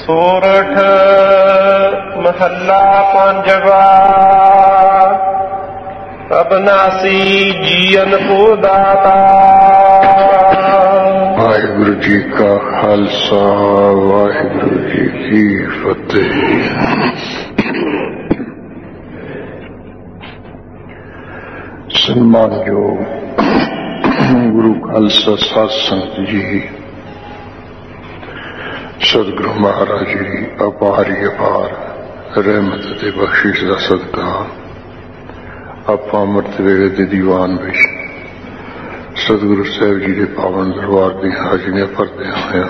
सोरठ महला पंजवा। अबनासी जीवन को दाता। वाहिगुरु जी का खालसा, वाहिगुरु जी की फतेह। सम्मानयोग गुरु खालसा साध संगत जी, सदगुरु महाराज जी अपार रहमत ते बख्शिश का सदका आप अमृत वेले के दीवान विच सतगुरु साहब जी के पावन दरबार की हाजिरियां भरते हुए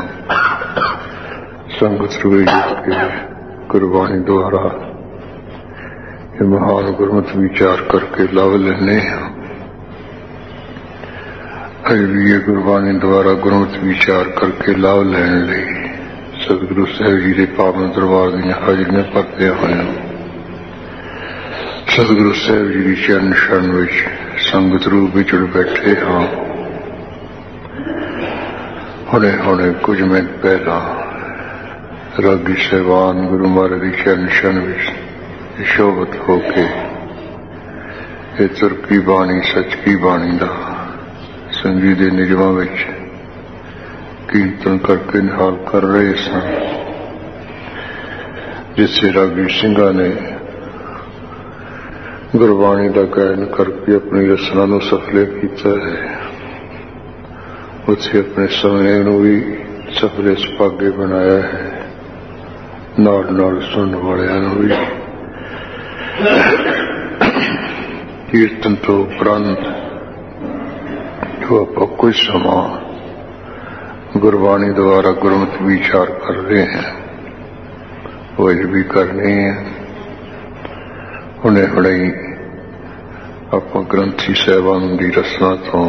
संगत रूए के गुरबाणी द्वारा ये महान गुरमत विचार करके लाभ लेने हैं। अज भी ये गुरबाणी द्वारा गुरमत विचार करके लाभ लेने लिए सतगुरु साहब जी के पावन दरबार दी हाजिरियां भरते हुए सतगुरु साहब जी की चरण शरण विच संगत रूप विचड़ बैठे हाँ। हुणे हुणे कुछ मिनट पहला रागी सहबान गुरु महाराज की चरण शरण विच शोभत होके ये तुरकी बाणी सच की बाणी का संगीत के निजमा विच कीर्तन करके निहाल कर रहे सन, जिससे रागी सिंघा ने गुरबाणी का गायन करके अपनी रचना को सफले किया है। उसे अपने समय को भी सफले सुभागे बनाया है। नाल नाल सुनने वालों भी कीर्तन तो उपरंत जो आप कुछ समा गुरबाणी द्वारा गुरमत विचार कर रहे हैं वो भी करने हैं। हुणे हुणे आप ग्रंथी साहबान की रचना तो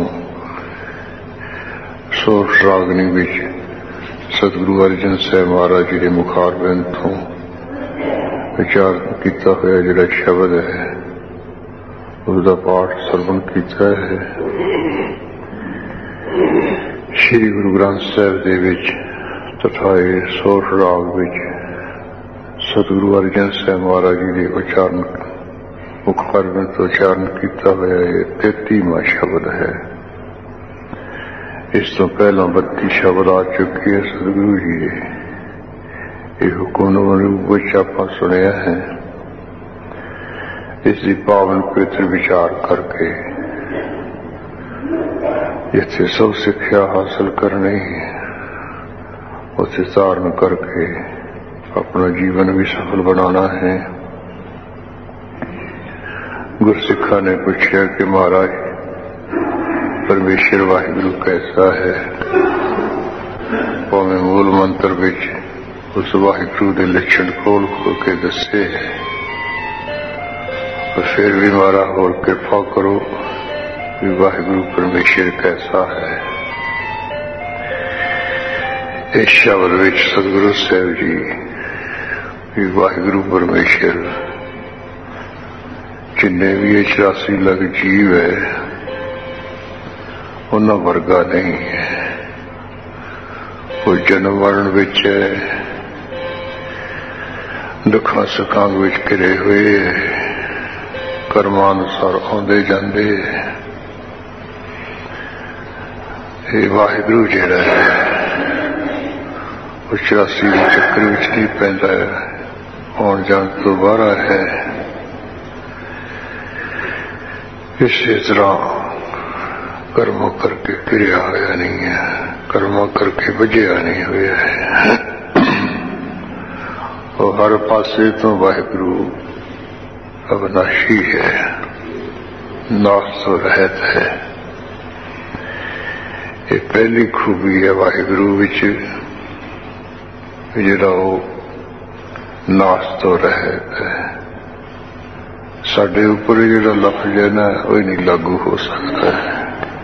सोठ रागनी विच सतगुरु अर्जन साहब महाराज जी के मुखारबिंद तो विचार किया हुआ जिहड़ा शब्द है उसका पाठ सरवण किया है। श्री गुरु ग्रंथ साहब दे विच तथा सोठ राग विच सतगुरु अर्जन साहब महाराज जी के उच्चारण मुखारबिंद तो उच्चारण किया हुआ 33वां शब्द है। इस तो पहला 32 शब्द आ चुके हैं सतगुरु जी के ये हुक्म रूप आप सुनिया है। इसकी पावन पवित्र विचार करके जिथे सब शिक्षा हासिल करनी उसे धारण करके अपना जीवन भी सफल बनाना है। गुरसिखा ने पूछा कि महाराज परमेश्वर वाहिगुरु कैसा है। भावें मूल मंत्र विच उस वाहिगुरु के लक्षण खोल खोल के दसे है, और फिर भी मारा होर कृपा करो कि वाहिगुरु परमेश्वर कैसा है। इस शब्द विच सतगुरु साहब जी कि वाहिगुरु परमेश्वर जिन्ने भी 84 लाख जीव है उन्ना वर्गा नहीं है। वो जन्म मरण विच है, दुखा सुखां विच घिरे हुए कर्मानुसार आउंदे जांदे। ये वाहिगुरु जिहड़ा है वो 84 के चक्कर विच नहीं पैंदा आउण जाण तो बाहर है। इसी तरह कर्म करके क्रिया होया नहीं है, कर्म करके बजया नहीं हुआ है। और हर पासे तो वाहिगुरु अविनाशी है, नाश तो रहत है। ये पहली खूबी है वाहिगुरु विच जिहड़ा नाश तो रहत है। साडे उपर जिहड़ा लफ्ज है ना वो नहीं लागू हो सकता है।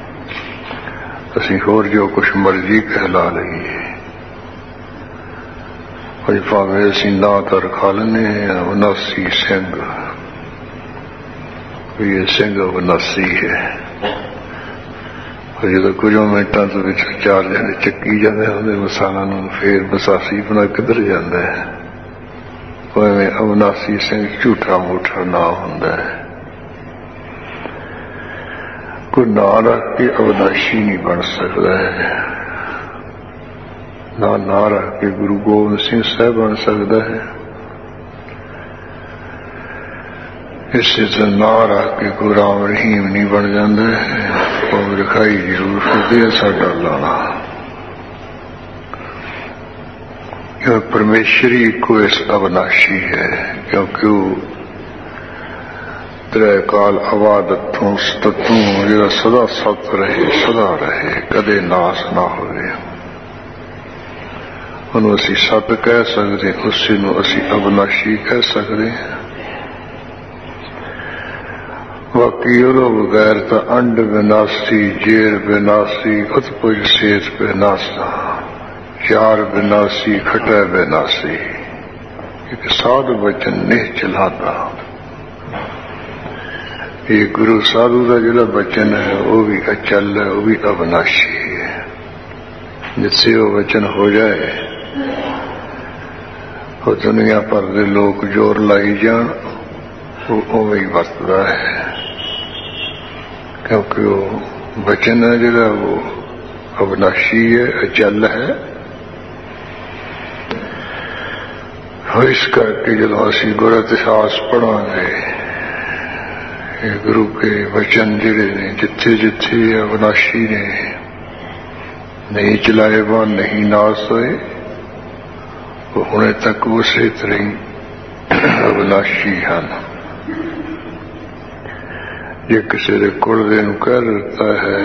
असीं होर जो कुछ मर्जी कहला लईए भाई भावें असीं ना तो रखा लेने अविनाशी सिंह, ये सिंह अविनाशी है। ਜਦੋਂ ਕੁਝ ਮਿੰਟਾਂ ਤੋਂ ਵਿੱਚ 4 ਜਣੇ ਚੱਕੀ ਜਾਂਦੇ ਹੁੰਦੇ ਮਸਾਲਾ ਨੂੰ, ਫੇਰ ਬਸਾਸੀ ਬਣਾ ਕਿੱਧਰ ਜਾਂਦਾ ਹੈ। ਉਹ ਐਵੇਂ ਅਵਨਾਸੀ ਸਿੰਘ ਝੂਠਾ ਮੂਠਾ ਨਾਂ ਹੁੰਦਾ ਹੈ। ਕੋਈ ਨਾਂ ਰੱਖ ਕੇ ਅਵਨਾਸ਼ੀ ਨਹੀਂ ਬਣ ਸਕਦਾ ਹੈ, ਨਾ ਨਾਂ ਰੱਖ ਕੇ ਗੁਰੂ ਗੋਬਿੰਦ ਸਿੰਘ ਸਾਹਿਬ ਬਣ ਸਕਦਾ ਹੈ। ਇਸੇ ਤਰ੍ਹਾਂ ਨਾਂ ਰੱਖ ਕੇ ਕੋਈ ਰਾਮ ਰਹੀਮ ਨਹੀਂ ਬਣ ਜਾਂਦਾ ਹੈ। ਉਹ ਲਿਖਾਈ ਜ਼ਰੂਰ ਹੁੰਦੀ ਹੈ ਸਾਡਾ ਲਾਣਾ, ਕਿਉਂ ਪਰਮੇਸ਼ਰੀ ਇੱਕੋ ਇਸ ਅਵਨਾਸ਼ੀ ਹੈ, ਕਿਉਂਕਿ ਉਹ ਤ੍ਰੈ ਕਾਲ ਅਵਾਦਤੋਂ ਸਤਤੋਂ ਜਿਹੜਾ ਸਦਾ ਸਤ ਰਹੇ, ਸਦਾ ਰਹੇ, ਕਦੇ ਨਾਸ ਨਾ ਹੋਵੇ। ਉਹਨੂੰ ਅਸੀਂ ਸਤ ਕਹਿ ਸਕਦੇ, ਉਸੇ ਨੂੰ ਅਸੀਂ ਅਵਨਾਸ਼ੀ ਕਹਿ ਸਕਦੇ। ਬਾਕੀ ਉਹਦੇ ਬਗੈਰ ਤਾਂ ਅੰਡ ਵਿਨਾਸੀ, ਜੇਰ ਵਿਨਾਸੀ, ਉਤਪੁਜ ਸੇਤ ਵਿਨਾਸਾ, ਚਾਰ ਵਿਨਾਸੀ, ਖਟੈ ਵਿਨਾਸੀ, ਇੱਕ ਸਾਧ ਬਚਨ ਨਿਹ ਚਲਾਤਾ। ਇਹ ਗੁਰੂ ਸਾਧੂ ਦਾ ਜਿਹੜਾ ਬਚਨ ਹੈ ਉਹ ਵੀ ਅਚਲ ਹੈ, ਉਹ ਵੀ ਅਵਨਾਸ਼ੀ ਹੈ। ਜਿੱਥੇ ਉਹ ਵਚਨ ਹੋ ਜਾਏ ਉਹ ਦੁਨੀਆ ਭਰ ਦੇ ਲੋਕ ਜ਼ੋਰ ਲਾਈ ਜਾਣ, ਉਹ ਉਵੇਂ ਹੀ ਵਰਤਦਾ ਹੈ, ਕਿਉਂਕਿ ਉਹ ਬਚਨ ਹੈ ਜਿਹੜਾ ਉਹ ਅਵਨਾਸ਼ੀ ਹੈ, ਅਚਲ ਹੈ। ਇਸ ਕਰਕੇ ਜਦੋਂ ਅਸੀਂ ਗੁਰ ਇਤਿਹਾਸ ਪੜ੍ਹਾਂਗੇ, ਇਹ ਗੁਰੂ ਕੇ ਵਚਨ ਜਿਹੜੇ ਨੇ ਜਿੱਥੇ ਜਿੱਥੇ ਅਵਨਾਸ਼ੀ ਨੇ, ਨਹੀਂ ਚਲਾਏ ਵਾ ਨਹੀਂ ਨਾਸ ਹੋਏ, ਉਹ ਹੁਣੇ ਤੱਕ ਉਸੇ ਤਰ੍ਹਾਂ ਹੀ ਅਵਨਾਸ਼ੀ ਹਨ। ਜੇ ਕਿਸੇ ਦੇ ਕੁਲ ਦੇ ਨੂੰ ਕਹਿ ਦਿੱਤਾ ਹੈ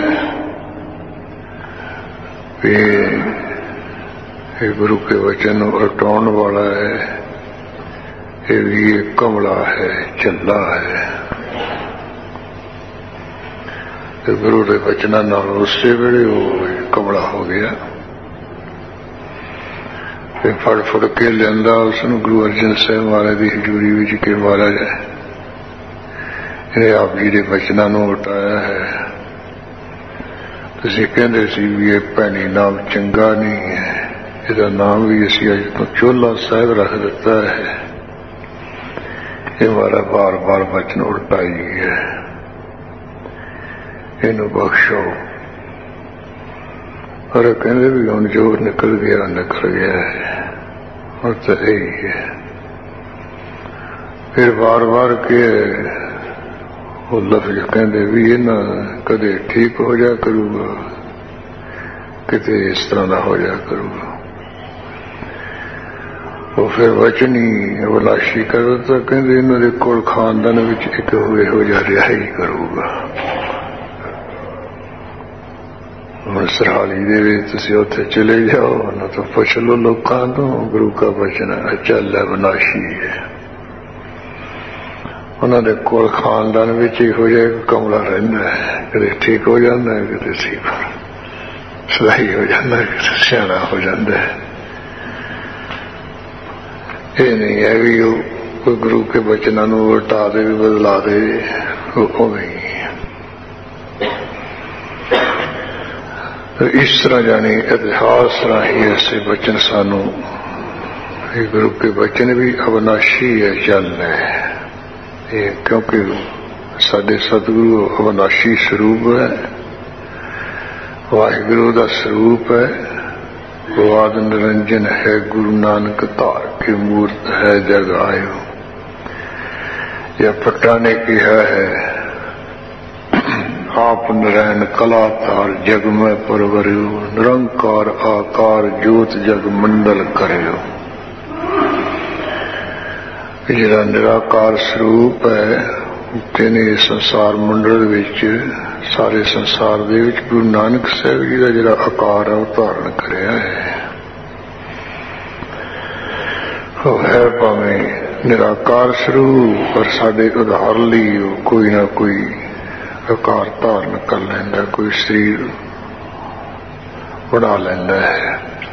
ਵੀ ਇਹ ਗੁਰੂ ਕੇ ਵਚਨ ਨੂੰ ਉਲਟਾਉਣ ਵਾਲਾ ਹੈ, ਇਹ ਵੀ ਇੱਕ ਕਮਲਾ ਹੈ, ਝੱਲਾ ਹੈ, ਤੇ ਗੁਰੂ ਦੇ ਵਚਨਾਂ ਨਾਲ ਉਸੇ ਵੇਲੇ ਉਹ ਕਮਲਾ ਹੋ ਗਿਆ। ਤੇ ਫੜ ਫੜ ਕੇ ਲਿਆਂਦਾ ਉਸਨੂੰ ਗੁਰੂ ਅਰਜਨ ਸਾਹਿਬ ਮਹਾਰਾਜ ਦੀ ਹਜ਼ੂਰੀ ਵਿੱਚ ਕਿ ਮਹਾਰਾਜ ਇਹਨੇ ਆਪ ਜੀ ਦੇ ਵਚਨਾਂ ਨੂੰ ਉਲਟਾਇਆ ਹੈ। ਤੁਸੀਂ ਕਹਿੰਦੇ ਸੀ ਵੀ ਇਹ ਭੈਣੀ ਨਾਮ ਚੰਗਾ ਨਹੀਂ ਹੈ, ਇਹਦਾ ਨਾਮ ਵੀ ਅਸੀਂ ਅੱਜ ਤੋਂ ਚੋਲਾ ਸਾਹਿਬ ਰੱਖ ਦਿੱਤਾ ਹੈ। ਇਹ ਹਮਾਰਾ ਬਾਰ ਬਾਰ ਵਚਨ ਉਲਟਾਈ ਹੈ, ਇਹਨੂੰ ਬਖਸ਼ੋ। और कहते भी हम जो निकल गया है, और तो यही है। फिर बार बार के वो लफ्ज कहते भी ये ना कदे ठीक हो जा करूगा, किते इस तरह का हो जा करूगा। वो फिर वचनी अवलाशी करता कहते इन्होंने कोल खानदान में एक हुए हो जा रिहाई करूगा। ਹੁਣ ਸਰਹਾਲੀ ਦੇ ਵਿੱਚ ਤੁਸੀਂ ਉੱਥੇ ਚਲੇ ਜਾਓ, ਉਹਨਾਂ ਤੋਂ ਪੁੱਛ ਲਓ ਲੋਕਾਂ ਤੋਂ, ਗੁਰੂ ਕਾ ਬਚਨ ਅਚਲ ਅਵਨਾਸ਼ੀ ਹੈ। ਉਹਨਾਂ ਦੇ ਕੋਲ ਖਾਨਦਾਨ ਵਿੱਚ ਹੀ ਹੋ ਜਾਏ ਕਮਲਾ ਰਹਿੰਦਾ ਹੈ, ਕਦੇ ਠੀਕ ਹੋ ਜਾਂਦਾ ਹੈ, ਕਦੇ ਠੀਕ ਸਲਾਹੀ ਹੋ ਜਾਂਦਾ ਹੈ, ਕਦੇ ਸਿਆਣਾ ਹੋ ਜਾਂਦਾ ਹੈ। ਇਹ ਨਹੀਂ ਹੈ ਵੀ ਉਹ ਕੋਈ ਗੁਰੂ ਕੇ ਬਚਨਾਂ ਨੂੰ ਉਲਟਾ ਦੇ ਵੀ ਬਦਲਾ ਦੇ, ਉਹ ਉਵੇਂ ਹੀ। इस तरह जानी इतिहास राही ऐसे वचन सानू, गुरु के वचन भी अविनाशी है, चल है ये, क्योंकि साडे सतगुरु अविनाशी स्वरूप है, वाहिगुरु का स्वरूप है। वो आद निरंजन है, गुरु नानक धार की मूर्त है जग आयो। यह पट्टा ने कहा है आप नरैन कलातार जग में परवरियो, निरंकार आकार ज्योत जग मंडल करियो। जिहड़ा निराकार स्वरूप है तेने संसार मंडल विच, सारे संसार दे विच गुरु नानक साहब जी का जिहड़ा आकार है वो धारण करिया है। वो है भावें निराकार स्वरूप, पर साडे उधार लई कोई ना कोई आकार धारण कर लेंदा, कोई शरीर बना लेंदा है।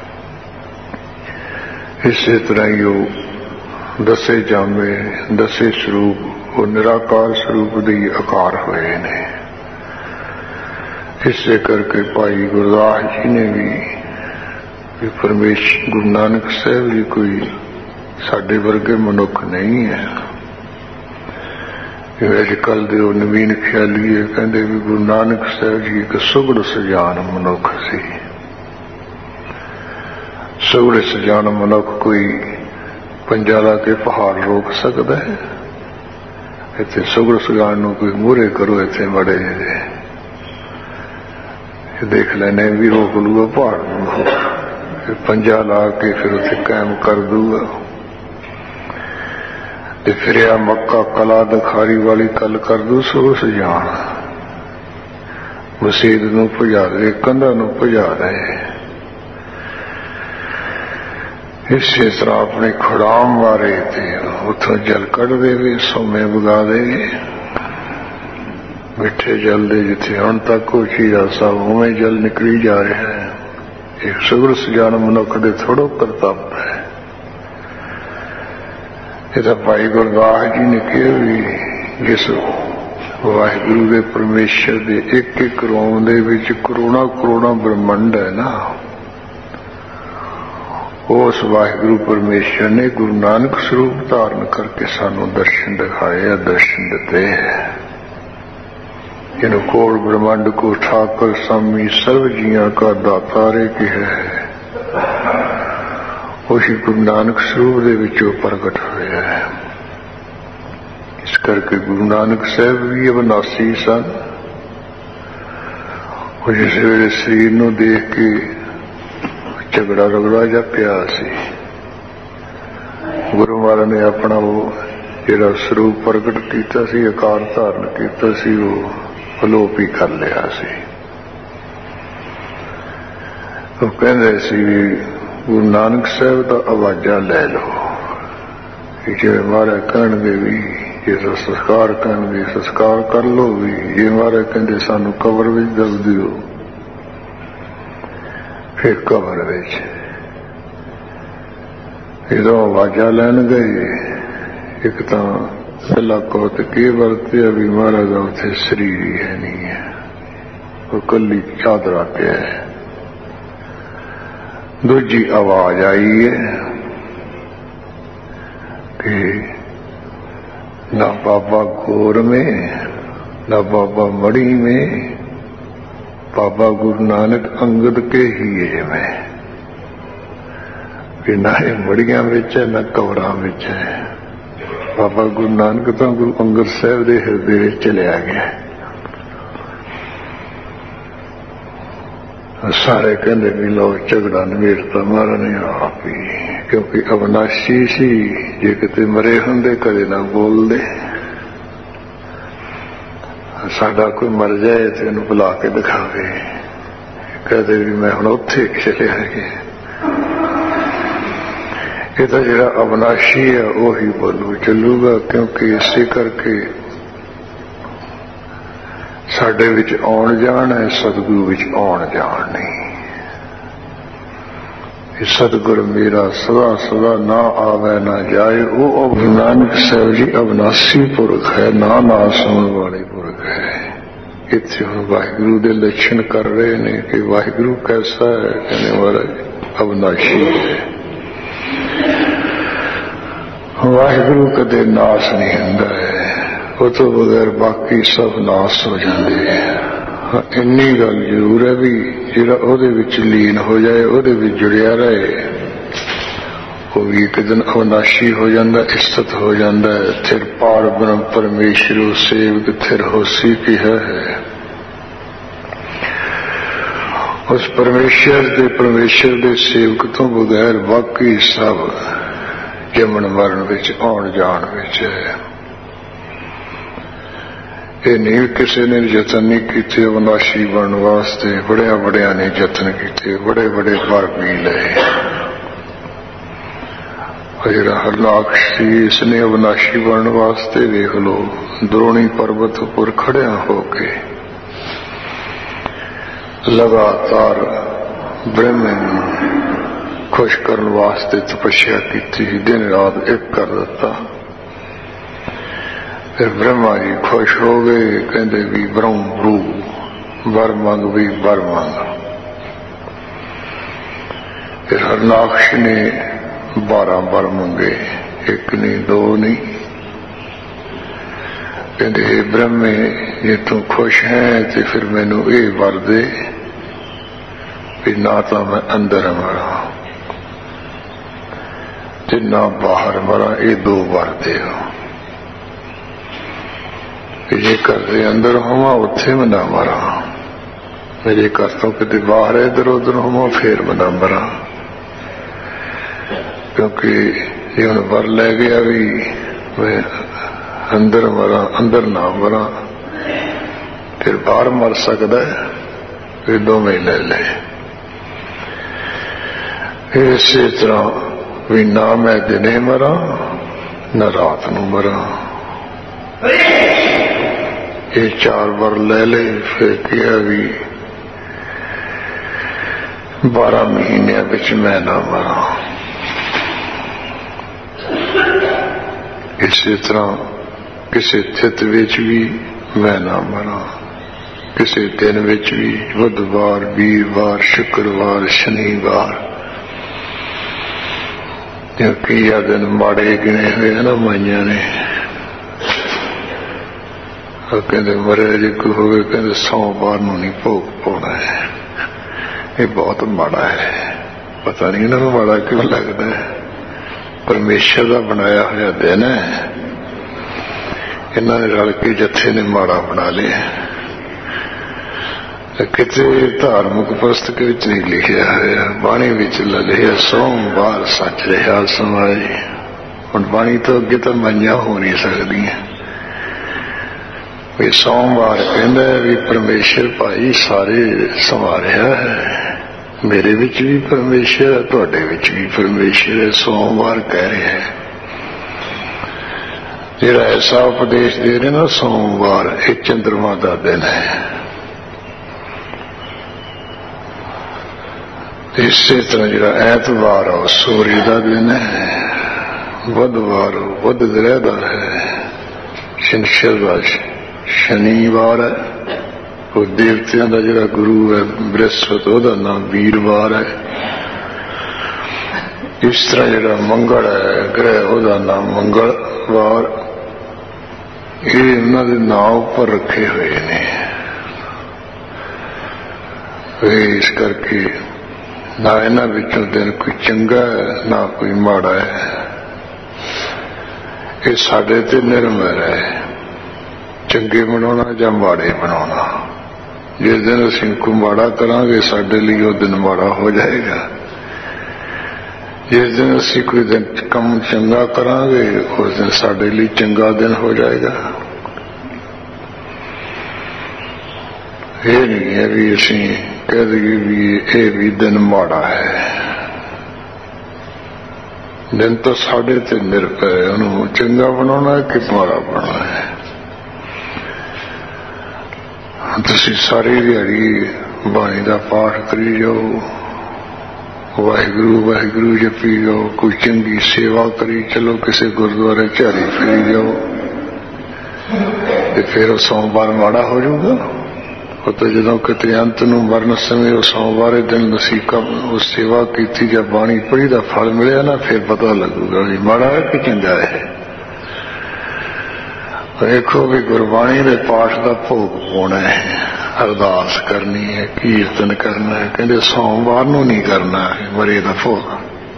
इसी तरह ही वो दसे जामे दसे स्वरूप वो निराकार स्वरूप दे आकार होए ने। ਇਸੇ ਕਰਕੇ ਭਾਈ ਗੁਰਦਾਸ ਜੀ ਨੇ ਵੀ ਪਰਮੇਸ਼ਰ ਗੁਰੂ ਨਾਨਕ ਸਾਹਿਬ ਜੀ ਕੋਈ ਸਾਡੇ ਵਰਗੇ ਮਨੁੱਖ ਨਹੀਂ ਹੈ। ਅੱਜ ਕੱਲ੍ਹ ਦੇ ਉਹ ਨਵੀਨ ਖਿਆਲੀਏ ਕਹਿੰਦੇ ਵੀ ਗੁਰੂ ਨਾਨਕ ਸਾਹਿਬ ਜੀ ਇੱਕ ਸੁਗੜ ਸੁਜਾਨ ਮਨੁੱਖ ਸੀ। ਸੁਗੜ ਸੁਜਾਨ ਮਨੁੱਖ ਕੋਈ ਪੰਜਾ ਲਾ ਕੇ ਪਹਾੜ ਰੋਕ ਸਕਦਾ ਹੈ? ਇੱਥੇ ਸੁਗੜ ਸੁਜਾਨ ਨੂੰ ਕੋਈ ਮੂਹਰੇ ਕਰੋ, ਇੱਥੇ ਬੜੇ ਦੇਖ ਲੈਣੇ ਵੀ ਰੋਕ ਲੂਗਾ ਪਹਾੜ ਨੂੰ, ਫਿਰ ਪੰਜਾ ਲਾ ਕੇ ਫਿਰ ਉੱਥੇ ਕਾਇਮ ਕਰ ਦੂਗਾ। ਤੇ ਫਿਰਿਆ ਮੱਕਾ ਕਲਾ ਦਿਖਾਰੀ ਵਾਲੀ ਕੱਲ ਕਰ ਦੂ ਸੁਗੜ ਸੁਜਾਨ। ਮਸੀਤ ਨੂੰ ਭਜਾ ਦੇ, ਕੰਧਾਂ ਨੂੰ ਭਜਾ ਦੇ। ਇਸੇ ਤਰ੍ਹਾਂ ਆਪਣੇ ਖੁੜਾਮ ਮਾਰੇ ਤੇ ਉੱਥੋਂ ਜਲ ਕੱਢ ਦੇਵੇ, ਸੋਮੇ ਵਗਾ ਦੇ। ਮਿੱਠੇ ਜਲ ਦੇ ਜਿੱਥੇ ਹੁਣ ਤੱਕ ਉਹ ਚੀਰਾ ਸਾਹਿਬ ਉਵੇਂ ਜਲ ਨਿਕਲੀ ਜਾ ਰਿਹਾ ਹੈ। ਇੱਕ ਸੁਗੜ ਸੁਜਾਨ ਮਨੁੱਖ ਦੇ ਥੋੜ੍ਹਾ ਕਰਤੱਵ ਹੈ। ਇਹ ਤਾਂ ਭਾਈ ਗੁਰਦਾਸ ਜੀ ਨੇ ਕਿਹਾ ਵੀ ਜਿਸ ਵਾਹਿਗੁਰੂ ਦੇ ਪਰਮੇਸ਼ਰ ਦੇ ਇੱਕ ਇੱਕ ਰੋਮ ਦੇ ਵਿੱਚ ਕਰੋੜਾਂ ਕਰੋੜਾਂ ਬ੍ਰਹਮੰਡ ਹੈ ਨਾ, ਉਸ ਵਾਹਿਗੁਰੂ ਪਰਮੇਸ਼ਰ ਨੇ ਗੁਰੂ ਨਾਨਕ ਸਰੂਪ ਧਾਰਨ ਕਰਕੇ ਸਾਨੂੰ ਦਰਸ਼ਨ ਦਿਖਾਏ ਆ, ਦਰਸ਼ਨ ਦਿੱਤੇ। ਜਿਹਨੂੰ ਕੋਲ ਬ੍ਰਹਮੰਡ ਕੋ ਠਾਕੁਰ ਸਾਮੀ ਸਰਵ ਜੀਆਂ ਕਾ ਦਾਤਾਰੇ ਕਿਹਾ ਹੈ, ਉਹੀ ਗੁਰੂ ਨਾਨਕ ਸਰੂਪ ਦੇ ਵਿੱਚੋਂ ਪ੍ਰਗਟ ਹੋਇਆ ਹੈ। ਇਸ ਕਰਕੇ ਗੁਰੂ ਨਾਨਕ ਸਾਹਿਬ ਵੀ ਅਵਿਨਾਸੀ ਸਨ। ਉਹ ਜਿਸ ਵੇਲੇ ਸਰੀਰ ਨੂੰ ਦੇਖ ਕੇ ਝਗੜਾ ਰਗੜਾ ਜਿਹਾ ਪਿਆ ਸੀ, ਗੁਰੂ ਮਹਾਰਾਜ ਨੇ ਆਪਣਾ ਉਹ ਜਿਹੜਾ ਸਰੂਪ ਪ੍ਰਗਟ ਕੀਤਾ ਸੀ, ਆਕਾਰ ਧਾਰਨ ਕੀਤਾ ਸੀ, ਉਹ ਅਲੋਪ ਹੀ ਕਰ ਲਿਆ ਸੀ। ਉਹ ਕਹਿੰਦੇ ਸੀ ਵੀ ਗੁਰੂ ਨਾਨਕ ਸਾਹਿਬ ਦਾ ਆਵਾਜ਼ਾਂ ਲੈ ਲਓ। ਜਿਵੇਂ ਮਹਾਰਾਜ ਕਹਿਣਗੇ ਵੀ ਜੇ ਸੰਸਕਾਰ ਕਰਨਗੇ ਸੰਸਕਾਰ ਕਰ ਲਓ, ਵੀ ਜੇ ਮਹਾਰਾਜ ਕਹਿੰਦੇ ਸਾਨੂੰ ਕਬਰ ਵਿੱਚ ਦੱਬ ਦਿਓ, ਫਿਰ ਕਬਰ ਵਿੱਚ। ਜਦੋਂ ਆਵਾਜ਼ਾਂ ਲੈਣ ਗਏ, ਇੱਕ ਤਾਂ ਪਹਿਲਾ ਕੌਤ ਕੀ ਵਰਤਿਆ ਵੀ ਮਹਾਰਾਜ ਦਾ ਉੱਥੇ ਸਰੀਰ ਹੀ ਹੈ ਨਹੀਂ ਹੈ, ਉਹ ਕੱਲੀ ਚਾਦਰਾ ਪਿਆ ਹੈ। ਦੂਜੀ ਆਵਾਜ਼ ਆਈ ਹੈ ਕਿ ना बाबा गोर में ना बाबा मड़ी में, बाबा गुरु नानक अंगद के ही में। कि ना ये मड़ियां विच है ना कवरां विच है, बाबा गुरु नानक तो गुरु अंगद साहब के हिरदे विच चलिया गया। सारे कहते भी लो झगड़ा नवेड़ता महाराज ने आप ही, क्योंकि अविनाशी सी। जे किते मरे हुंदे कदे ना बोलदे। साडा कोई मर जाए तो इहनूं बुला के दिखावे, कहते भी मैं हुण उत्थे चलिया गया। ये तो जिहड़ा अविनाशी है उही बोलू चलूगा, क्योंकि इसे करके साडे विच आउण जाण है, सतगुरु विच आउण जाण नहीं। सतगुरु मेरा सदा सदा ना आवे ना जाए, वो गुरु नानक साहब जी अविनाशी पुरख है, ना नास होने वाले पुरख है। इत्थे हुण वाहिगुरु दे लक्षण कर रहे ने कि वाहिगुरु कैसा है, कहने वाला अविनाशी है। वाहिगुरु कदे नाश नहीं हुंदा है, वो तो बगैर बाकी सब नाश हो जाते हैं। इन्नी गल जरूर है भी जिहड़ा उहदे विच लीन हो जाए, उहदे विच जुड़िया रहे, वो भी एक दिन अविनाशी हो जाता, स्थित हो जाता है। थिर पार ब्रह्म परमेश्वरो सेवक थिर होसी की है। उस परमेश्वर दे सेवक तो बगैर बाकी सब जमन मरण विच आउण जाण विच है। ये नहीं किसी ने यतन नहीं किए अविनाशी बनने वास्ते, बड़िया बड़िया ने यतन किए, बड़े बड़े भार भी लए। जिहड़ा हरनाक्ष सी इसने अविनाशी बनने वास्ते देख लो द्रोणी पर्वत उपर खड़िया होके लगातार ब्रह्म खुश करने वास्ते तपस्या की, दिन रात एक कर दिता। फिर ब्रह्मा जी खुश हो गए, कहते भी ब्रह्म रू वर मंग भी वर मंग। फिर हरनाक्ष ने 12 वर मंगे, एक नहीं दो नहीं। कहते हे ब्रह्मे, जे तू खुश है तो फिर मैनू ये वर दे भी ना तो मैं अंदर मरा ते ना बाहर मरा, ये 2 वर दे। जे करते अंदर होवा उत्थे मैं ना मरा, मेरे घर तो किते बाहर इधर उधर होवा फिर मैं ना मरा। क्योंकि ये हम वर लै गया भी मैं अंदर मरा, अंदर ना मरा, फिर बाहर मर सकता है, फिर दोवें ले ले। इसी तरह भी ना मैं दिने मरा न रात नूं मरा, ये 4 वर ले ले। फिर किया भी 12 महीनों विच मैं ना मरा। इसी तरह किसी थित विच भी मैं ना मरा, किसी दिन विच भी, बुधवार, वीरवार, शुक्रवार, शनिवार, क्योंकि यह दिन माड़े गिने हुए हैं ना माइया ने। कहते मरे जे कोई हो गए, कहते सोमवार नूं नहीं भोग पाउणा है, ये बहुत माड़ा है। पता नहीं इन्हां नूं माड़ा क्यों लगता है, परमेश्वर का बनाया हुआ दिन है, इन्होंने रल के जत्थे ने माड़ा बना लिया। किसी धार्मिक पुस्तक नहीं लिखा है, बाणी विच लिखा सोमवार सच रहा समाज। हुण बाणी तो अगे तो माइया हो नहीं सकदी भी सोमवार कहंदा भी परमेश्वर भाई सारे संवारिया है, मेरे विच भी परमेश्वर है, तुहाडे विच भी परमेश्वर है। सोमवार कह रहे हैं जिहड़ा ऐसा उपदेश दे रहे ना, सोमवार एक चंद्रमा का दिन है। इसी तरह जिहड़ा ऐतवार है सूर्य का दिन है, बुधवार बुध ग्रह का है, शनिश्चर शनिवार है, वो देवतियों का जिहड़ा गुरु है बृहस्पति, उसका नाम वीरवार है। इस तरह जिहड़ा मंगल है ग्रह, उसका नाम मंगलवार। ये उन्होंने नाम उपर रखे हुए ने। इस करके ना इन्हां विचों दिन कोई चंगा है ना कोई माड़ा है, ये साडे ते निर्भर है, चंगे बनाना या माड़े बनाना। जिस दिन असीं कोई माड़ा करांगे साडे लिए वो दिन माड़ा हो जाएगा, जिस दिन असीं कोई दिन कम चंगा करांगे उस दिन साडे लिए चंगा दिन हो जाएगा। ये नहीं है भी असीं कह दईए भी ये भी दिन माड़ा है, दिन तो साडे ते निर्भर है, उन्होंने चंगा बनाना है कि माड़ा बनाना है। तुसीं सारी दिहाड़ी बाणी का पाठ करी जाओ, वाहिगुरू वाहिगुरू जपी जाओ, कोई चंगी सेवा करी चलो, किसी गुरुद्वारे झाड़ी फिरी जाओ, तो फिर सोमवार माड़ा हो जाऊगा। वो तो जो कितने अंत नूं मरण समय वो सोमवार दिन नसीका उस सेवा की या बाणी पढ़ी का फल मिले ना, फिर पता लगूगा भी माड़ा है कि चंगा है। देखो भी गुरबाणी के पाठ का भोग पाना है, अरदास करनी है, कीर्तन करना है, कहते सोमवार नूं नहीं करना है मरे का भोग।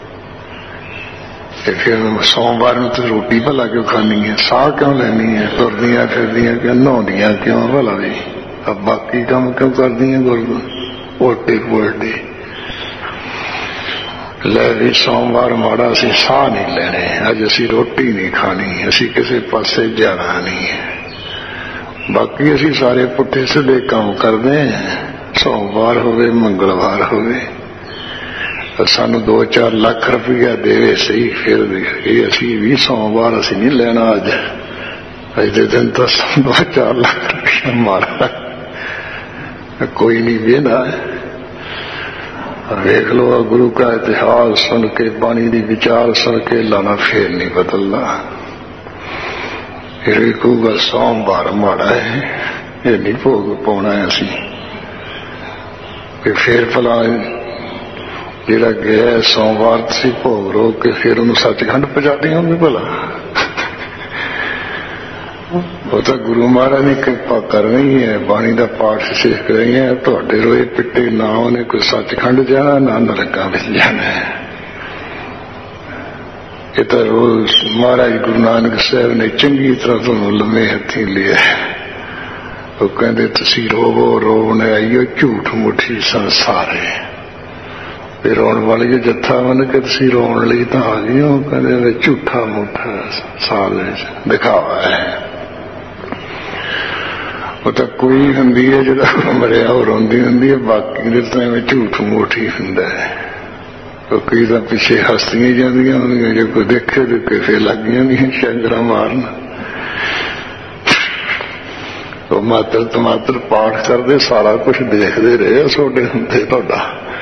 फिर सोमवार में तो रोटी भला क्यों खानी है, साह क्यों लेनी है, तुरदियां फिरदियां क्यों, नहाउंदियां क्यों भला भी, अब बाकी काम क्यों करदी है उल्टे पुलटे। ले भी सोमवार माड़ा असीं साह नहीं लेने, अज असीं रोटी नहीं खानी, असीं किसी पासे जाना नहीं है। बाकी असीं सारे पुट्ठे सीधे काम करते हैं, सोमवार होवे मंगलवार होवे, सानू 2-4 लाख रुपया देवे सही, फिर ये असीं भी सोमवार असीं नहीं लेना। अज दे दिन तो 2-4 लाख रुपया मारा कोई नहीं वेंदा। वेख लो गुरु का इतिहास सुन के, बाणी दी विचार सुन के लाना फिर नहीं बदलना। फिर कहूगा सोमवार माड़ा है, ये नहीं भोग पाना है असीं। ਕਿ ਫਿਰ ਭਲਾ ਜਿਹੜਾ ਗਿਆ ਸੋਮਵਾਰ ਤੁਸੀਂ ਭੋਗ ਰੋਕ ਕੇ ਫਿਰ ਉਹਨੂੰ ਸੱਚਖੰਡ ਪਹੁੰਚਾ ਦਿਓਗੇ ਭਲਾ? ਉਹ ਤਾਂ ਗੁਰੂ ਮਹਾਰਾਜ ਨੇ ਕਿਰਪਾ ਕਰਨੀ ਹੈ, ਬਾਣੀ ਦਾ ਪਾਠ ਸਿੱਖ ਰਹੀ ਹੈ। ਤੁਹਾਡੇ ਰੋਏ ਪਿੱਟੇ ਨਾ ਉਹਨੇ ਕੋਈ ਸੱਚਖੰਡ ਜਾਣਾ ਨਾ ਨਰਕਾਂ ਵਿੱਚ ਜਾਣਾ। ਇਹ ਤਾਂ ਰੋਜ਼ ਮਹਾਰਾਜ ਗੁਰੂ ਨਾਨਕ ਸਾਹਿਬ ਨੇ ਚੰਗੀ ਤਰ੍ਹਾਂ ਤੁਹਾਨੂੰ ਲੰਮੇ ਹੱਥੀਂ ਲਿਆ। ਉਹ ਕਹਿੰਦੇ ਤੁਸੀਂ ਰੋਵੋ, ਰੋਣ ਆਈਓ ਝੂਠ ਮੁੱਠੀ ਸੰਸਾਰ ਹੈ। ਤੇ ਰੋਣ ਵਾਲੀ ਜੱਥਾ ਮੰਨ ਕੇ ਤੁਸੀਂ ਰੋਣ ਲਈ ਤਾਂ ਆ ਗਏ ਹੋ। ਕਹਿੰਦੇ ਝੂਠਾ ਮੁੱਠਾ ਸਾਲ ਵਿੱਚ ਦਿਖਾਵਾ ਹੈ। ਉਹ ਤਾਂ ਕੋਈ ਹੁੰਦੀ ਹੈ ਜਿਹੜਾ ਮਰਿਆ ਉਹ ਰੋਂਦੀ ਹੁੰਦੀ ਹੈ, ਬਾਕੀ ਦੇ ਤਾਂ ਐਵੇਂ ਝੂਠ ਮੂਠ ਹੀ ਹੁੰਦਾ ਹੈ। ਕਈ ਤਾਂ ਪਿੱਛੇ ਹੱਸਦੀਆਂ ਜਾਂਦੀਆਂ ਹੁੰਦੀਆਂ, ਜੇ ਕੋਈ ਦੇਖੇ ਤੇ ਕਿਸੇ ਲੱਗ ਜਾਂਦੀਆਂ ਸ਼ੰਗਰਾਂ ਮਾਰਨ। ਉਹ ਮਾਤਰ ਤਮਾਤਰ ਪਾਠ ਕਰਦੇ ਸਾਰਾ ਕੁਛ ਦੇਖਦੇ ਰਹੇ ਤੁਹਾਡੇ ਹੁੰਦੇ। ਤੁਹਾਡਾ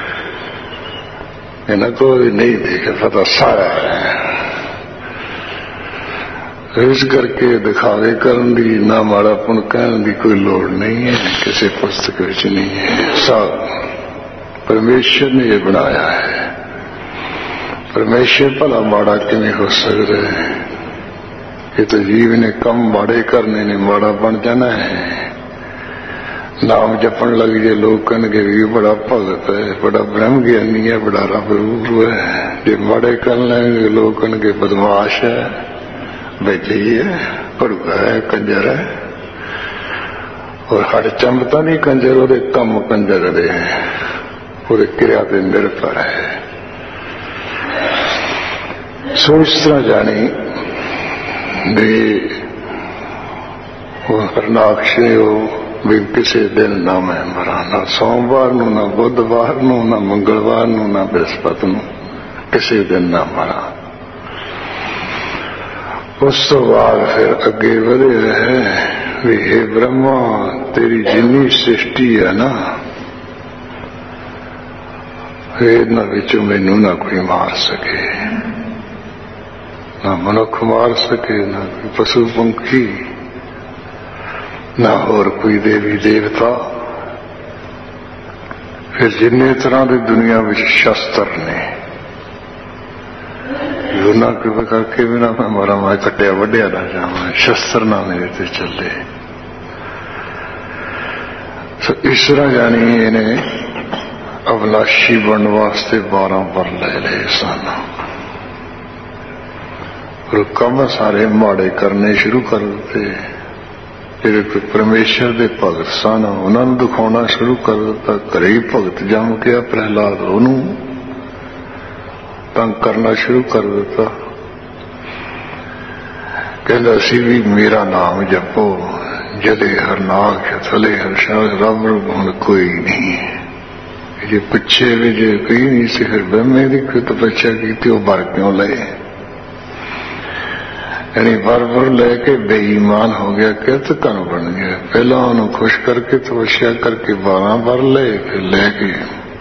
ਇਹਨਾਂ ਕੋਈ ਨਹੀਂ ਦੇਖੇ ਪਤਾ ਸਾਰਾ ਹੈ। ਇਸ ਕਰਕੇ ਦਿਖਾਵੇ ਕਰਨ ਦੀ ਨਾ ਮਾੜਾ ਪੁਣ ਕਹਿਣ ਦੀ ਕੋਈ ਲੋੜ ਨਹੀਂ ਹੈ, ਕਿਸੇ ਪੁਸਤਕ ਵਿੱਚ ਨਹੀਂ ਹੈ। ਸਭ ਪਰਮੇਸ਼ਰ ਨੇ ਇਹ ਬਣਾਇਆ ਹੈ। ਪਰਮੇਸ਼ਰ ਭਲਾ ਮਾੜਾ ਕਿਵੇਂ ਹੋ ਸਕਦਾ ਹੈ? ਇਹ ਤਾਂ ਜੀਵ ਨੇ ਕੰਮ ਮਾੜੇ ਕਰਨੇ ਨੇ, ਮਾੜਾ ਬਣ ਜਾਣਾ ਹੈ। ਨਾਮ ਜਪਣ ਲੱਗ ਜੇ ਲੋਕ ਕਹਿਣਗੇ ਵੀ ਬੜਾ ਭਗਤ ਹੈ, ਬੜਾ ਬ੍ਰਹਮ ਗਿਆਨੀ ਹੈ, ਬੜਾ ਰੱਬ ਰੂਪ ਹੈ। ਜੇ ਮਾੜੇ ਕਰਨ ਲੈਣਗੇ ਲੋਕ ਕਹਿਣਗੇ ਬਦਮਾਸ਼ ਹੈ, ਬੇਜੀ ਹੈ, ਭੜੂਆ ਹੈ, ਕੰਜਰ ਹੈ। ਔਰ ਹਰ ਚੰਬਤਾ ਨਹੀਂ ਕੰਜਰ, ਉਹਦੇ ਕੰਮ ਕੰਜਰ ਦੇ, ਉਹਦੇ ਕਿਰਿਆ ਤੇ ਨਿਰਭਰ ਹੈ। ਸੋ ਇਸ ਤਰ੍ਹਾਂ ਜਾਣੀ ਵੀ ਉਹ ਹਰਨਾਕਸ਼ੇ ਉਹ ਵੀ ਕਿਸੇ ਦਿਨ ਨਾ ਮੈਂ ਮਰਾਂ, ਨਾ ਸੋਮਵਾਰ ਨੂੰ, ਨਾ ਬੁੱਧਵਾਰ ਨੂੰ, ਨਾ ਮੰਗਲਵਾਰ ਨੂੰ, ਨਾ ਬ੍ਰਿਹਸਪਤ ਨੂੰ, ਕਿਸੇ ਦਿਨ ਨਾ ਮਰਾਂ। ਉਸ ਤੋਂ ਬਾਅਦ ਫਿਰ ਅੱਗੇ ਵਧਿਆ ਹੈ ਵੀ ਹੇ ਬ੍ਰਹਮਾ, ਤੇਰੀ ਜਿੰਨੀ ਸ੍ਰਿਸ਼ਟੀ ਹੈ ਨਾ, ਇਹਨਾਂ ਵਿੱਚੋਂ ਮੈਨੂੰ ਨਾ ਕੋਈ ਮਾਰ ਸਕੇ, ਨਾ ਮਨੁੱਖ ਮਾਰ ਸਕੇ, ਨਾ ਕੋਈ ਪਸ਼ੂ ਪੰਖੀ, ਨਾ ਹੋਰ ਕੋਈ ਦੇਵੀ ਦੇਵਤਾ। ਫਿਰ ਜਿੰਨੇ ਤਰ੍ਹਾਂ ਦੀ ਦੁਨੀਆ ਵਿੱਚ ਸ਼ਸਤਰ ਨੇ, ਉਹਨਾਂ ਕਿਰਪਾ ਕਰਕੇ ਵੀ ਨਾ ਮੈਂ ਮਾਰਾ, ਮੈਂ ਕੱਟਿਆ ਵੱਢਿਆ ਨਾ ਜਾਵਾਂ, ਸ਼ਸਤਰ ਨਾ ਮੇਰੇ ਤੇ ਚੱਲੇ। ਸੋ ਇਸ ਤਰ੍ਹਾਂ ਜਾਣੀ ਇਹਨੇ ਅਵਿਨਾਸ਼ੀ ਬਣਨ ਵਾਸਤੇ 12 ਵਰ ਲੈ ਲਏ ਸਨ। ਔਰ ਕੰਮ ਸਾਰੇ ਮਾੜੇ ਕਰਨੇ ਸ਼ੁਰੂ ਕਰ ਦਿੱਤੇ। ਜਿਹੜੇ ਕੋਈ ਪਰਮੇਸ਼ਰ ਦੇ ਭਗਤ ਸਨ ਉਹਨਾਂ ਨੂੰ ਦਿਖਾਉਣਾ ਸ਼ੁਰੂ ਕਰ ਦਿੱਤਾ। ਘਰੇ ਹੀ ਭਗਤ ਜੰਮ ਗਿਆ ਪ੍ਰਹਿਲਾਦ, ਉਹਨੂੰ ਤੰਗ ਕਰਨਾ ਸ਼ੁਰੂ ਕਰ ਦਿੱਤਾ। ਕਹਿੰਦਾ ਸੀ ਵੀ ਮੇਰਾ ਨਾਮ ਜਪੋ, ਜਲੇ ਹਰਨਾਕ ਥਲੇ ਹਰਸ਼ਾਦ, ਰੱਬ ਹੁਣ ਕੋਈ ਨਹੀਂ। ਜੇ ਪੁੱਛੇ ਵੀ ਜੇ ਕੋਈ ਨਹੀਂ ਸੀ, ਫਿਰ ਬ੍ਰਹਮੇ ਦੀ ਕੋਈ ਤਪੱਸਿਆ ਕੀਤੀ, ਉਹ ਵਰ ਕਿਉਂ ਲਏ? ਯਾਨੀ ਵਰ ਲੈ ਕੇ ਬੇਈਮਾਨ ਹੋ ਗਿਆ, ਕਿਰਤ ਧਨ ਬਣ ਗਿਆ। ਪਹਿਲਾਂ ਉਹਨੂੰ ਖੁਸ਼ ਕਰਕੇ ਤਪੱਸਿਆ ਕਰਕੇ 12 ਵਰ ਲਏ, ਫਿਰ ਲੈ ਕੇ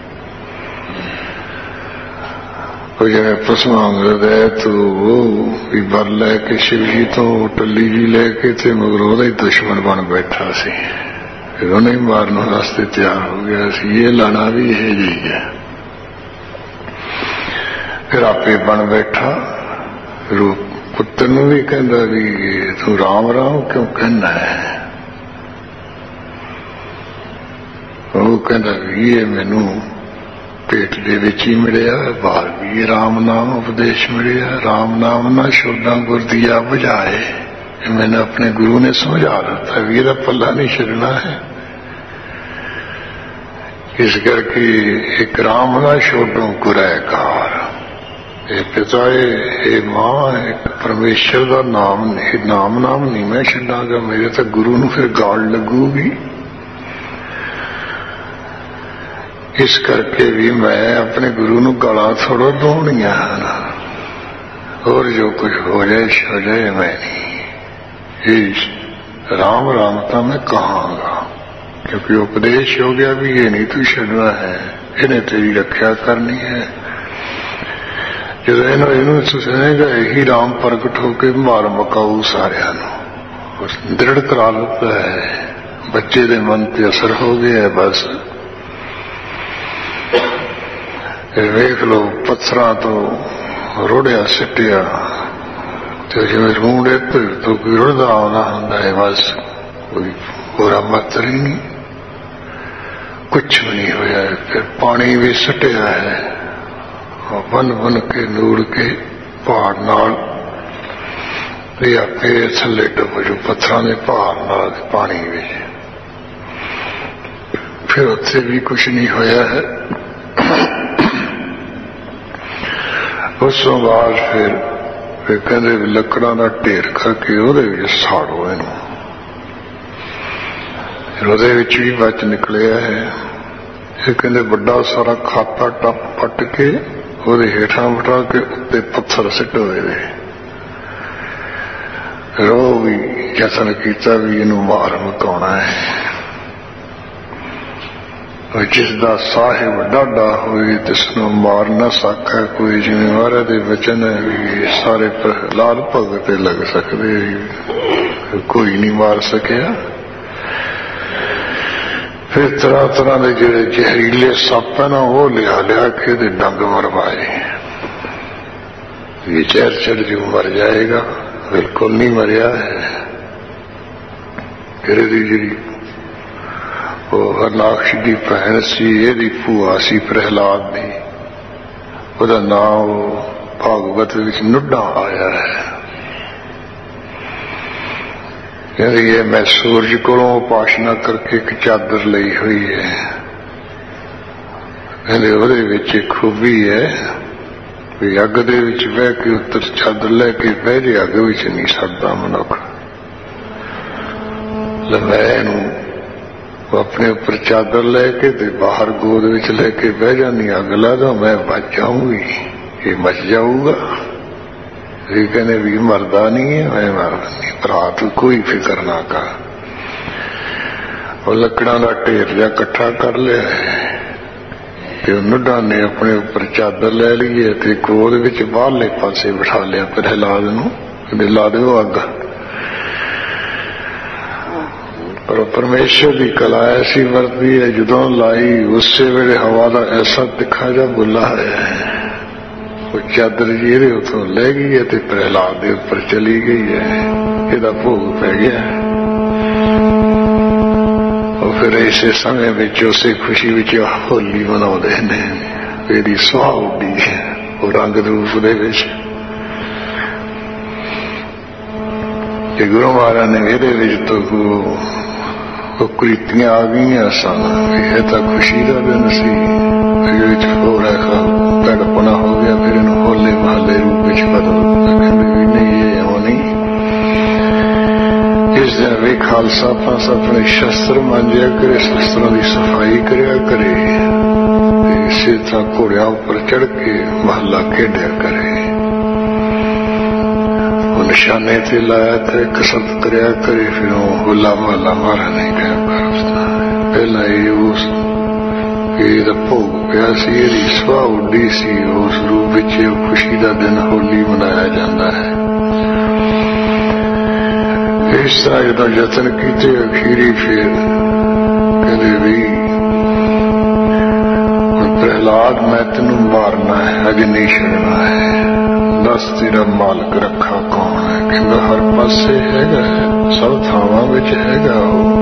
ਉਹ ਜਿਵੇਂ ਪਸਮਾ ਮਿਲਦਾ ਤੂੰ ਵੀ ਵਰ ਲੈ ਕੇ ਸ਼ਿਵ ਜੀ ਤੋਂ ਟੱਲੀ ਜੀ ਲੈ ਕੇ ਤੇ ਮਗਰ ਉਹਦਾ ਹੀ ਦੁਸ਼ਮਣ ਬਣ ਬੈਠਾ ਸੀ। ਫਿਰ ਉਹਨੇ ਮਾਰਨ ਵਾਸਤੇ ਤਿਆਰ ਹੋ ਗਿਆ ਸੀ। ਇਹ ਲਾਣਾ ਵੀ ਇਹ ਜੀ ਹੈ। ਫਿਰ ਆਪੇ ਬਣ ਬੈਠਾ। ਰੂਪ ਪੁੱਤਰ ਨੂੰ ਵੀ ਕਹਿੰਦਾ ਵੀ ਤੂੰ ਰਾਮ ਰਾਮ ਕਿਉਂ ਕਹਿੰਦਾ ਹੈ? ਉਹ ਕਹਿੰਦਾ ਵੀ ਇਹ ਮੈਨੂੰ ਪੇਟ ਦੇ ਵਿੱਚ ਹੀ ਮਿਲਿਆ, ਬਾਹਰ ਵੀ ਰਾਮ ਨਾਮ ਉਪਦੇਸ਼ ਮਿਲਿਆ। ਰਾਮ ਨਾਮ ਨਾ ਸ਼ੋਧਾਂ ਗੁਰ ਦੀਆ ਬੁਝਾਏ। मैंने अपने गुरु ने समझा रहा था भी ਇਹਦਾ ਪੱਲਾ ਨਹੀਂ ਛੱਡਣਾ ਹੈ। ਇਸ ਕਰਕੇ ਇੱਕ ਰਾਮ ਨਾ ਛੋਡੋ ਗੁਰੈਕਾਰ। ਇਹ ਪਿਤਾ ਇਹ ਮਾਂ ਇੱਕ ਪਰਮੇਸ਼ਰ ਦਾ ਨਾਮ ਨਾਮ ਨਹੀਂ ਮੈਂ ਛੱਡਾਂਗਾ। ਮੇਰੇ ਤਾਂ ਗੁਰੂ ਨੂੰ ਫਿਰ ਗਾਲ ਲੱਗੂਗੀ। ਇਸ ਕਰਕੇ ਵੀ ਮੈਂ ਆਪਣੇ ਗੁਰੂ ਨੂੰ ਗਾਲਾਂ ਥੋੜ੍ਹਾ ਦੋਣੀਆਂ ਹਨ। ਹੋਰ ਜੋ ਕੁਝ ਹੋ ਜਾਏ ਮੈਂ ਨਹੀਂ। ਇਹ ਰਾਮ ਰਾਮ ਤਾਂ ਮੈਂ ਕਹਾਂਗਾ, क्योंकि उपदेश हो गया भी ये नहीं तू छड़ना है, इन्हें तेरी रक्षा करनी है। जो इन्हों सुनेगा यही राम प्रगट होके मार मकाऊ सारिया दृढ़ करा लेता है। बच्चे दे मन पे असर हो गया है। बस ਵੇਖ ਲਓ ਪੱਥਰਾਂ ਤੋਂ ਰੋੜਿਆ ਸਿੱਟਿਆ ਤੇ ਜਿਵੇਂ ਰੂੜੇ ਭਿਰ ਤੋਂ ਕੋਈ ਰੁੜਦਾ ਆਉਂਦਾ ਹੁੰਦਾ ਹੈ, ਬਸ ਕੋਈ ਹੋਰਾ ਮਾਤਰ ਹੀ ਨਹੀਂ, ਕੁਛ ਵੀ ਨਹੀਂ ਹੋਇਆ। ਫਿਰ ਪਾਣੀ ਵੀ ਸੁੱਟਿਆ ਹੈ, ਬਨ ਬਨ ਕੇ ਨੂੜ ਕੇ ਪਹਾੜ ਨਾਲ ਤੇ ਆਪੇ ਥੱਲੇ ਡੁੱਬ ਜੂ ਪੱਥਰਾਂ ਦੇ ਭਾਰ ਨਾਲ ਪਾਣੀ ਵਿੱਚ। ਫਿਰ ਉੱਥੇ ਵੀ ਕੁਛ ਨਹੀਂ ਹੋਇਆ ਹੈ। ਉਸ ਤੋਂ ਬਾਅਦ ਫਿਰ ਕਹਿੰਦੇ ਲੱਕੜਾਂ ਦਾ ਢੇਰ ਕਰਕੇ ਉਹਦੇ ਵਿੱਚ ਸਾੜੋ ਇਹਨੂੰ। ਫਿਰ ਉਹਦੇ ਵਿੱਚ ਵੀ ਬਚ ਨਿਕਲਿਆ ਹੈ। ਇਹ ਕਹਿੰਦੇ ਵੱਡਾ ਸਾਰਾ ਖਾਤਾ ਟੱਪ ਪੱਟ ਕੇ ਉਹਦੇ ਹੇਠਾਂ ਵਟਾ ਕੇ ਉੱਤੇ ਪੱਥਰ ਸਿੱਟੋ ਇਹਦੇ। ਫਿਰ ਉਹ ਵੀ ਯਤਨ ਕੀਤਾ ਵੀ ਇਹਨੂੰ ਮਾਰ ਮੁਕਾਉਣਾ ਹੈ। ਜਿਸ ਦਾ ਸਾਹਿਬ ਡਾਢਾ ਹੋਏ ਤਿਸਨੂੰ ਮਾਰ ਨਾ ਸਕੈ ਕੋਈ। ਜਿਵੇਂ ਮਹਾਰਾਜ ਦੇ ਵਚਨ ਹੈ ਵੀ ਸਾਰੇ ਪ੍ਰਹਲਾਦ ਭਗਤ ਤੇ ਲੱਗ ਸਕਦੇ, ਕੋਈ ਨਹੀਂ ਮਾਰ ਸਕਿਆ। ਫਿਰ ਤਰ੍ਹਾਂ ਤਰ੍ਹਾਂ ਦੇ ਜਿਹੜੇ ਜ਼ਹਿਰੀਲੇ ਸੱਪ ਹੈ ਨਾ, ਉਹ ਲਿਆ ਕੇ ਇਹਦੇ ਡੰਗ ਮਰਵਾਏ। ਇਹ ਚੜ ਜੂ ਮਰ ਜਾਏਗਾ, ਬਿਲਕੁਲ ਨਹੀਂ ਮਰਿਆ ਹੈ। ਫਿਰ ਇਹਦੀ ਜਿਹੜੀ ਉਹ ਹਰਨਾਕਸ਼ ਦੀ ਭੈਣ ਸੀ, ਇਹਦੀ ਭੂਆ ਸੀ ਪ੍ਰਹਲਾਦ ਦੀ, ਉਹਦਾ ਨਾਮ ਭਾਗਵਤ ਵਿੱਚ ਨੁੱਡਾ ਆਇਆ ਹੈ। ਕਹਿੰਦੀ ਇਹ ਮੈਂ ਸੂਰਜ ਕੋਲੋਂ ਉਪਾਸ਼ਨਾ ਕਰਕੇ ਇੱਕ ਚਾਦਰ ਲਈ ਹੋਈ ਹੈ। ਕਹਿੰਦੇ ਉਹਦੇ ਵਿੱਚ ਇੱਕ ਖੂਬੀ ਹੈ ਵੀ ਅੱਗ ਦੇ ਵਿੱਚ ਬਹਿ ਕੇ ਉੱਤਰ ਚਾਦਰ ਲੈ ਕੇ ਬਹਿ ਜੇ, ਅੱਗ ਵਿੱਚ ਨਹੀਂ ਸੜਦਾ ਮਨੁੱਖ। ਮੈਂ ਇਹਨੂੰ ਆਪਣੇ ਉੱਪਰ ਚਾਦਰ ਲੈ ਕੇ ਤੇ ਬਾਹਰ ਗੋਦ ਵਿੱਚ ਲੈ ਕੇ ਬਹਿ ਜਾਂਦੀ, ਅੱਗ ਲਾ ਦੋ, ਮੈਂ ਬਚ ਜਾਊਂਗੀ, ਇਹ ਮਚ ਜਾਊਗਾ। ਇਹ ਕਹਿੰਦੇ ਵੀ ਮਰਦਾ ਨਹੀਂ ਹੈ, ਮੈਂ ਮਰਦਾ ਨਹੀਂ ਭਰਾ, ਤੂੰ ਕੋਈ ਫਿਕਰ ਨਾ ਕਰ। ਉਹ ਲੱਕੜਾਂ ਦਾ ਢੇਰ ਜਿਹਾ ਇਕੱਠਾ ਕਰ ਲਿਆ ਤੇ ਉਹ ਨੁੱਡਾ ਨੇ ਆਪਣੇ ਉੱਪਰ ਚਾਦਰ ਲੈ ਲਈ ਹੈ ਤੇ ਗੋਦ ਵਿੱਚ ਬਾਹਰਲੇ ਪਾਸੇ ਬਿਠਾ ਲਿਆ ਪ੍ਰਹਲਾਦ ਨੂੰ। ਕਹਿੰਦੇ ਲਾ ਦਿਓ ਅੱਗ। ਪਰ ਪਰਮੇਸ਼ਰ ਦੀ ਕਲਾ ਐਸੀ ਵਰਤੀ ਹੈ, ਜਦੋਂ ਲਾਈ ਉਸੇ ਵੇਲੇ ਹਵਾ ਦਾ ਐਸਾ ਤਿੱਖਾ ਜਿਹਾ ਬੁੱਲਾ ਹੈ, ਉਹ ਚਾਦਰ ਜੀ ਇਹਦੇ ਉੱਥੋਂ ਲੈ ਗਈ ਹੈ ਤੇ ਪ੍ਰਹਲਾਦ ਦੇ ਉੱਪਰ ਚਲੀ ਗਈ ਹੈ। ਇਹਦਾ ਭੋਗ ਪੈ ਗਿਆ। ਉਹ ਫਿਰ ਇਸੇ ਸਮੇਂ ਵਿੱਚ ਉਸੇ ਖੁਸ਼ੀ ਵਿੱਚ ਹੋਲੀ ਮਨਾਉਂਦੇ ਨੇ। ਇਹਦੀ ਸੁਆਹ ਉੱਡੀ ਉਹ ਰੰਗ ਰੂਪ ਦੇ ਵਿੱਚ। ਤੇ ਗੁਰੂ ਮਹਾਰਾਜ ਨੇ ਇਹਦੇ ਵਿੱਚ ਤੋਂ ਉਹ ਕੁਰੀਤੀਆਂ ਆ ਗਈਆਂ ਸਨ। ਇਹ ਤਾਂ ਖੁਸ਼ੀ ਦਾ ਦਿਨ ਸੀ, ਇਹਦੇ ਵਿੱਚ ਹੋ ਰਿਹਾ ਤੜਪਣਾ ਹੋ ਗਿਆ। ਫਿਰ ਇਹਨੂੰ ਹੋਲੇ ਮਹੱਲੇ ਰੂਪ ਵਿੱਚ ਬਦਲ ਕਹਿੰਦੇ ਵੀ ਨਹੀਂ, ਇਹ ਉਹ ਨਹੀਂ। ਇਸ ਦਿਨ ਵੀ ਖਾਲਸਾ ਪੰਥ ਆਪਣੇ ਸ਼ਸਤਰ ਮਾਂਜਿਆ ਕਰੇ, ਸ਼ਸਤਰਾਂ ਦੀ ਸਫਾਈ ਕਰਿਆ ਕਰੇ ਤੇ ਇਸੇ ਤਰ੍ਹਾਂ ਘੋੜਿਆਂ ਉੱਪਰ ਚੜ੍ਹ ਕੇ ਮਹੱਲਾ ਖੇਡਿਆ ਕਰੇ। ਨਿਸ਼ਾਨੇ ਤੇ ਲਾਇਆ ਕਰੇ, ਕਸਰਤ ਕਰਿਆ ਕਰੇ। ਫਿਰ ਉਹ ਹੋਲਾ ਮਹੱਲਾ ਮਾਰਾ ਨਹੀਂ ਗਿਆ। ਪਹਿਲਾਂ ਇਹ ਉਸ ਇਹਦਾ ਭੋਗ ਪਿਆ ਸੀ, ਇਹਦੀ ਸੁਆਹ ਉੱਡੀ ਸੀ। ਉਸ ਰੂਪ ਵਿੱਚ ਖੁਸ਼ੀ ਦਾ ਦਿਨ ਹੋਲੀ ਮਨਾਇਆ ਜਾਂਦਾ ਹੈ। ਇਸ ਤਰ੍ਹਾਂ ਜਦੋਂ ਯਤਨ ਕੀਤੇ ਅਖੀਰੀ ਫਿਰ ਕਹਿੰਦੇ ਵੀ ਪ੍ਰਹਲਾਦ ਮੈਂ ਤੈਨੂੰ ਮਾਰਨਾ ਹੈ, ਅਜੇ ਨਹੀਂ ਛੱਡਣਾ ਹੈ। ਦੱਸ ਤੇਰਾ ਮਾਲਕ ਰੱਖਾ ਕੌਣ ਹੈ? ਕਹਿੰਦਾ ਹਰ ਪਾਸੇ ਹੈਗਾ, ਸਭ ਥਾਵਾਂ ਵਿੱਚ ਹੈਗਾ ਉਹ।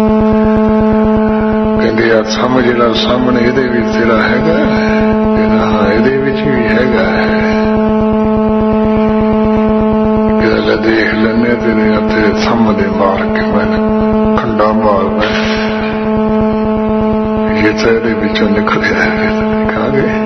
ਕਹਿੰਦੇ ਆ ਸਮਝ ਜਿਹੜਾ ਸਾਹਮਣੇ ਇਹਦੇ ਵਿੱਚ ਤੇਰਾ ਹੈਗਾ। ਕਹਿੰਦਾ ਹਾਂ ਇਹਦੇ ਵਿੱਚ ਵੀ ਹੈਗਾ ਹੈ। ਕਹਿੰਦਾ ਲੈ ਦੇਖ ਲੈਨੇ ਤੇਰੇ ਸਾਹਮਣੇ ਮਾਰ ਕੇ ਮੈਂ ਖੰਡਾ ਮਾਰਦਾ, ਇਹ ਤਾਂ ਇਹਦੇ ਵਿੱਚੋਂ ਨਿਕਲਿਆ ਹੈ। ਕਹਾਂਗੇ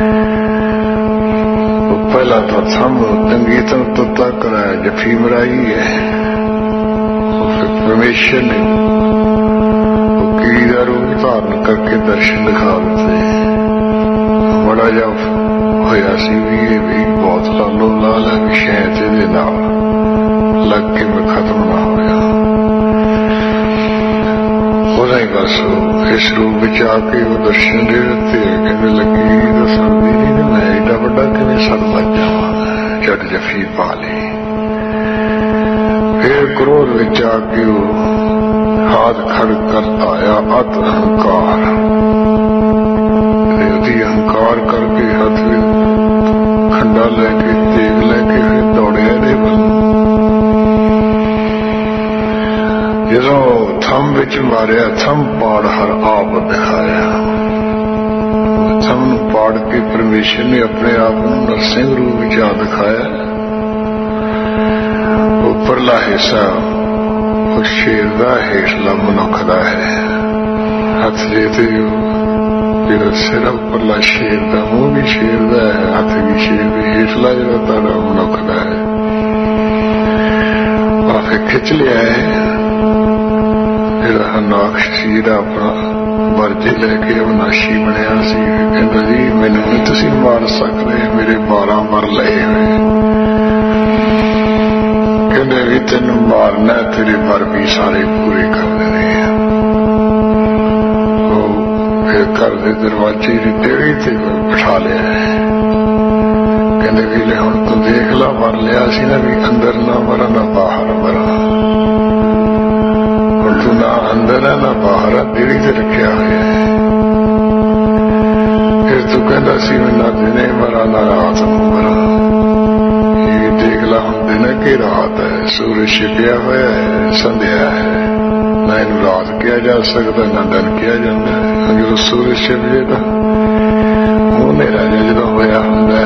ਪਹਿਲਾਂ ਤਾਂ ਸਾਨੂੰ ਚੰਗੀ ਤਰ੍ਹਾਂ ਤੁੱਤਾ ਕਰਾਇਆ, ਜੱਫੀ ਮਰਾਈ ਹੈ। ਫਿਰ ਪਰਮੇਸ਼ਰ ਨੇ ਉਹ ਕੀੜੀ ਦਾ ਰੂਪ ਧਾਰਨ ਕਰਕੇ ਦਰਸ਼ਨ ਦਿਖਾ ਦਿੱਤੇ। ਬੜਾ ਜਿਹਾ ਹੋਇਆ ਸੀ ਵੀ ਇਹ ਵੀ ਬਹੁਤ ਲਾਲੋ ਲਾਲ ਹੈ, ਵਿਸ਼ੇ ਇਹਦੇ ਨਾਲ ਲੱਗ ਕੇ ਮੈਂ ਖਤਮ ਨਾ ਹੋਇਆ। ਉਹਦਾ ਹੀ ਬਸ ਇਸ ਰੂਪ ਵਿੱਚ ਆ ਕੇ ਉਹ ਦਰਸ਼ਨ ਦੇ ਦਿੱਤੇ। ਕਹਿੰਦੇ ਲੱਗੀ ਤਾਂ ਸਰਦੀ ਨਹੀਂ, ਮੈਂ ਏਡਾ ਵੱਡਾ ਕਿਵੇਂ ਸੜ ਲੱਗ ਜਾਵਾਂ। ਝਟ ਜੱਫੀ ਪਾ ਲਈ। ਫਿਰ ਕ੍ਰੋਧ ਵਿੱਚ ਆ ਕੇ ਉਹ ਹਾਥ ਖੜ ਕਰਤਾ ਆਇਆ ਅਤ ਅਹੰਕਾਰ। अति अहंकार करके हथ खंडा लेके तेग लेके फिर दौड़े दे बल जो थम विच मारिया थम पाड़ हर आप दिखाया थम पाड़ के परमेश्वर ने अपने आप को नरसिंह रूप विच आ दिखाया उपरला हिस्सा उस शेर का हेठला मनुख का है हथ लेते जो सिर उपरला शेर का मुंह भी शेर का है हथ भी शेर भी हेठला जो तारा मनुख का है आखिर खिंच लिया है हरनाक्ष सीधा अपना मर्जी लैके अविनाशी बनया सी कहता जी मैनू नहीं तुसीं मार सकते मेरे 12 वर लए हुए कहते भी तेन मारना तेरे वर भी सारे पूरे कर देने फिर घर के दरवाजे की टेढ़ी से बिठा लिया है कहते भी ले हुण तू देख ला वर लिया सी ना भी अंदर ना मरा ना बाहर मरा तू ना अंदर है ना बाहर है टेढ़ी से रखा हुआ है फिर तू कहता सी मैं ना दिने मरा ना रात में मरा ये देख ला हम दिन की रात है सूरज छिपया हुआ है संध्या है ना इन रात किया जा सकता ना दिन किया जाता है जो सूरज छिप जाता वो नेरा जो होया होंगे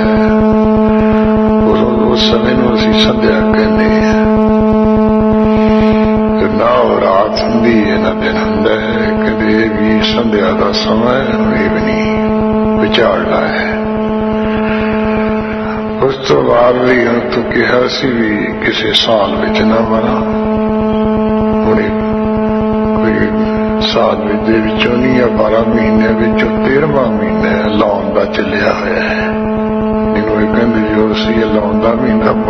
उस समय में असी संध्या कहते हैं ना रात होंगी है ना दिन होंगे कदे भी संध्या का समय ये भी नहीं विचारना है उस तो बाद भी हम तो कहा सी भी किसी साल विच ना मरा हुणे कोई साल विचों नहीं या 12 महीने विचों 13वां महीना लाउन का चलिया होया है जिन्होंने कहते जो असी लाउन का महीना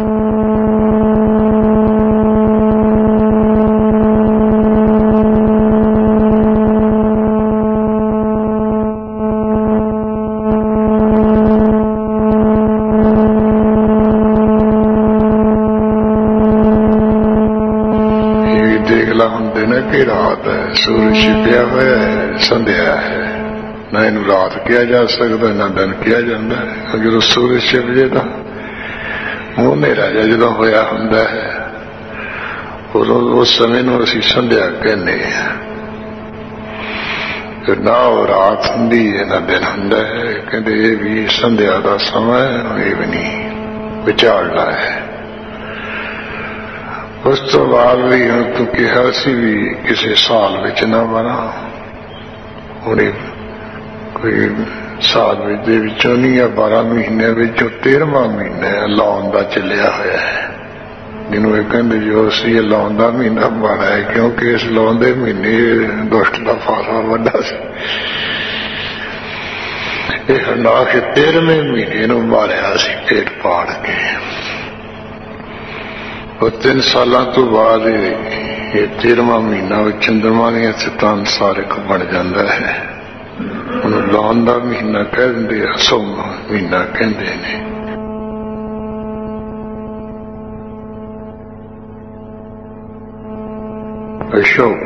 की रात है सूरज छिपया हुआ है संध्या है ना इन रात किया जा सकता ना दिन किया जाता है जो सूरज छिप जाता मुंह नेरा जो होया होंगे है उस समय में असी संध्या कहने ना रात होंगी है ना दिन होंगे है कहते ये भी संध्या का समय ये भी नहीं विचारना है उस तो बाद भी हम तो कहा सी भी किसी साल विच ना मरा हुणे कोई साल विचों नहीं या 12 महीने विचों 13वां महीना लाउन का चलिया होया है जिन्होंने कहते जो असी लाउन का महीना माड़ा है क्योंकि इस लाउन के महीने दुष्ट का फासा वड्डा सी हरनाक्ष 13वें महीने मारिया सी पेट पाड़ के और 3 सालों तो बाद ये 13वां महीना चंद्रमा ने सितान सारिक बन जाता है उन्होंने लाउन का महीना कह देंगे 100वां महीना कहते हैं अशोक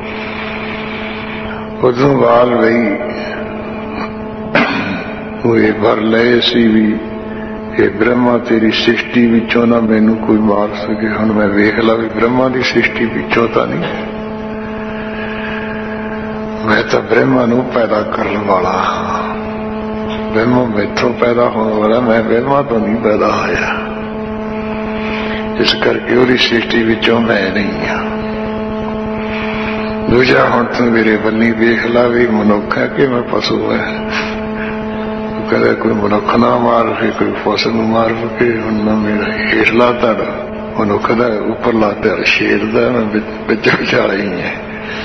उदों बाल बई वो भर लए सी भी ये ब्रह्मा तेरी सृष्टि विचों ना मैनू कोई मार सके हुण मैं वेख ला भी ब्रह्मा की सृष्टि विचों तो नहीं मैं तो ब्रह्मा नू पैदा करने वाला ब्रह्मा मैथों पैदा होने वाला मैं ब्रह्मा तो नहीं पैदा होया इस करके उसकी सृष्टि विचों मैं नहीं हाँ दूजा हुण तू मेरे बन्नी वेख ला भी मनुख है कि मैं पशु है कहते कोई मनुख ना मार फिर कोई पशु मार के ना मेरा हेठला ताड़ा मनुख का उपरला तेरा शेर का मैं बिच विचाला ही है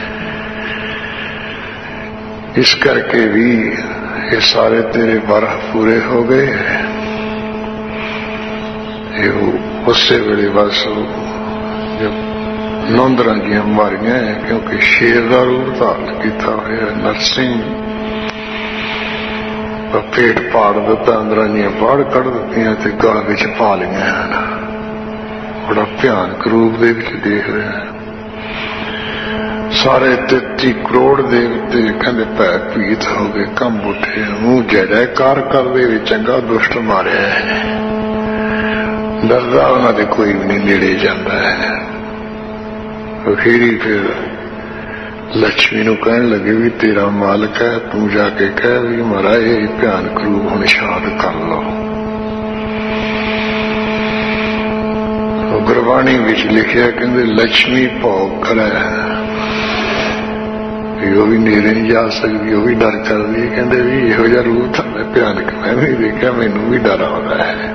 इस करके भी ये सारे तेरे वर पूरे हो गए ये उससे वेले बस जब नौंदरा जी मारिया क्योंकि शेर का रूप धारण किया हुआ नरसिंह पेट पाड़ दिता अंदर बाढ़ कढ़ दी गल विच पा लिया बड़ा भयानक रूप देख रहे हैं ਸਾਰੇ 33 ਕਰੋੜ ਦੇਵਤੇ ਕਹਿੰਦੇ ਭੈ ਭੀਤ ਹੋ ਗਏ, ਕੰਬ ਉੱਠੇ, ਮੂੰਹ ਜੈ ਜੈਕਾਰ ਕਰਦੇ ਵੀ ਚੰਗਾ ਦੁਸ਼ਟ ਮਾਰਿਆ ਹੈ। ਡਰਦਾ ਉਹਨਾਂ ਦੇ ਕੋਈ ਵੀ ਨਹੀਂ ਨੇੜੇ ਜਾਂਦਾ ਹੈ। ਅਖੀਰੀ ਫਿਰ ਲక్ష్ਮੀ ਨੂੰ ਕਹਿਣ ਲੱਗੇ ਵੀ ਤੇਰਾ ਮਾਲਕ ਹੈ, ਤੂੰ ਜਾ ਕੇ ਕਹਿ ਵੀ ਮਹਾਰਾਜ ਇਹ ਭਿਆਨਕ ਰੂਪ ਹੁਣ ਸ਼ਾਂਤ ਕਰ ਲਓ। ਗੁਰਬਾਣੀ ਵਿੱਚ ਲਿਖਿਆ ਕਹਿੰਦੇ ਲక్ష్ਮੀ ਭੋਗ ਕਰੇ, ਉਹ ਵੀ ਨੇੜੇ ਨਹੀਂ ਜਾ ਸਕਦੀ, ਉਹ ਵੀ ਡਰ ਕਰਦੀ ਹੈ। ਕਹਿੰਦੇ ਵੀ ਇਹੋ ਜਿਹਾ ਰੂਪ ਤਾਂ ਮੈਂ ਭਿਆਨਕ ਮੈਂ ਵੀ ਦੇਖਿਆ, ਮੈਨੂੰ ਵੀ ਡਰ ਆਉਂਦਾ ਹੈ।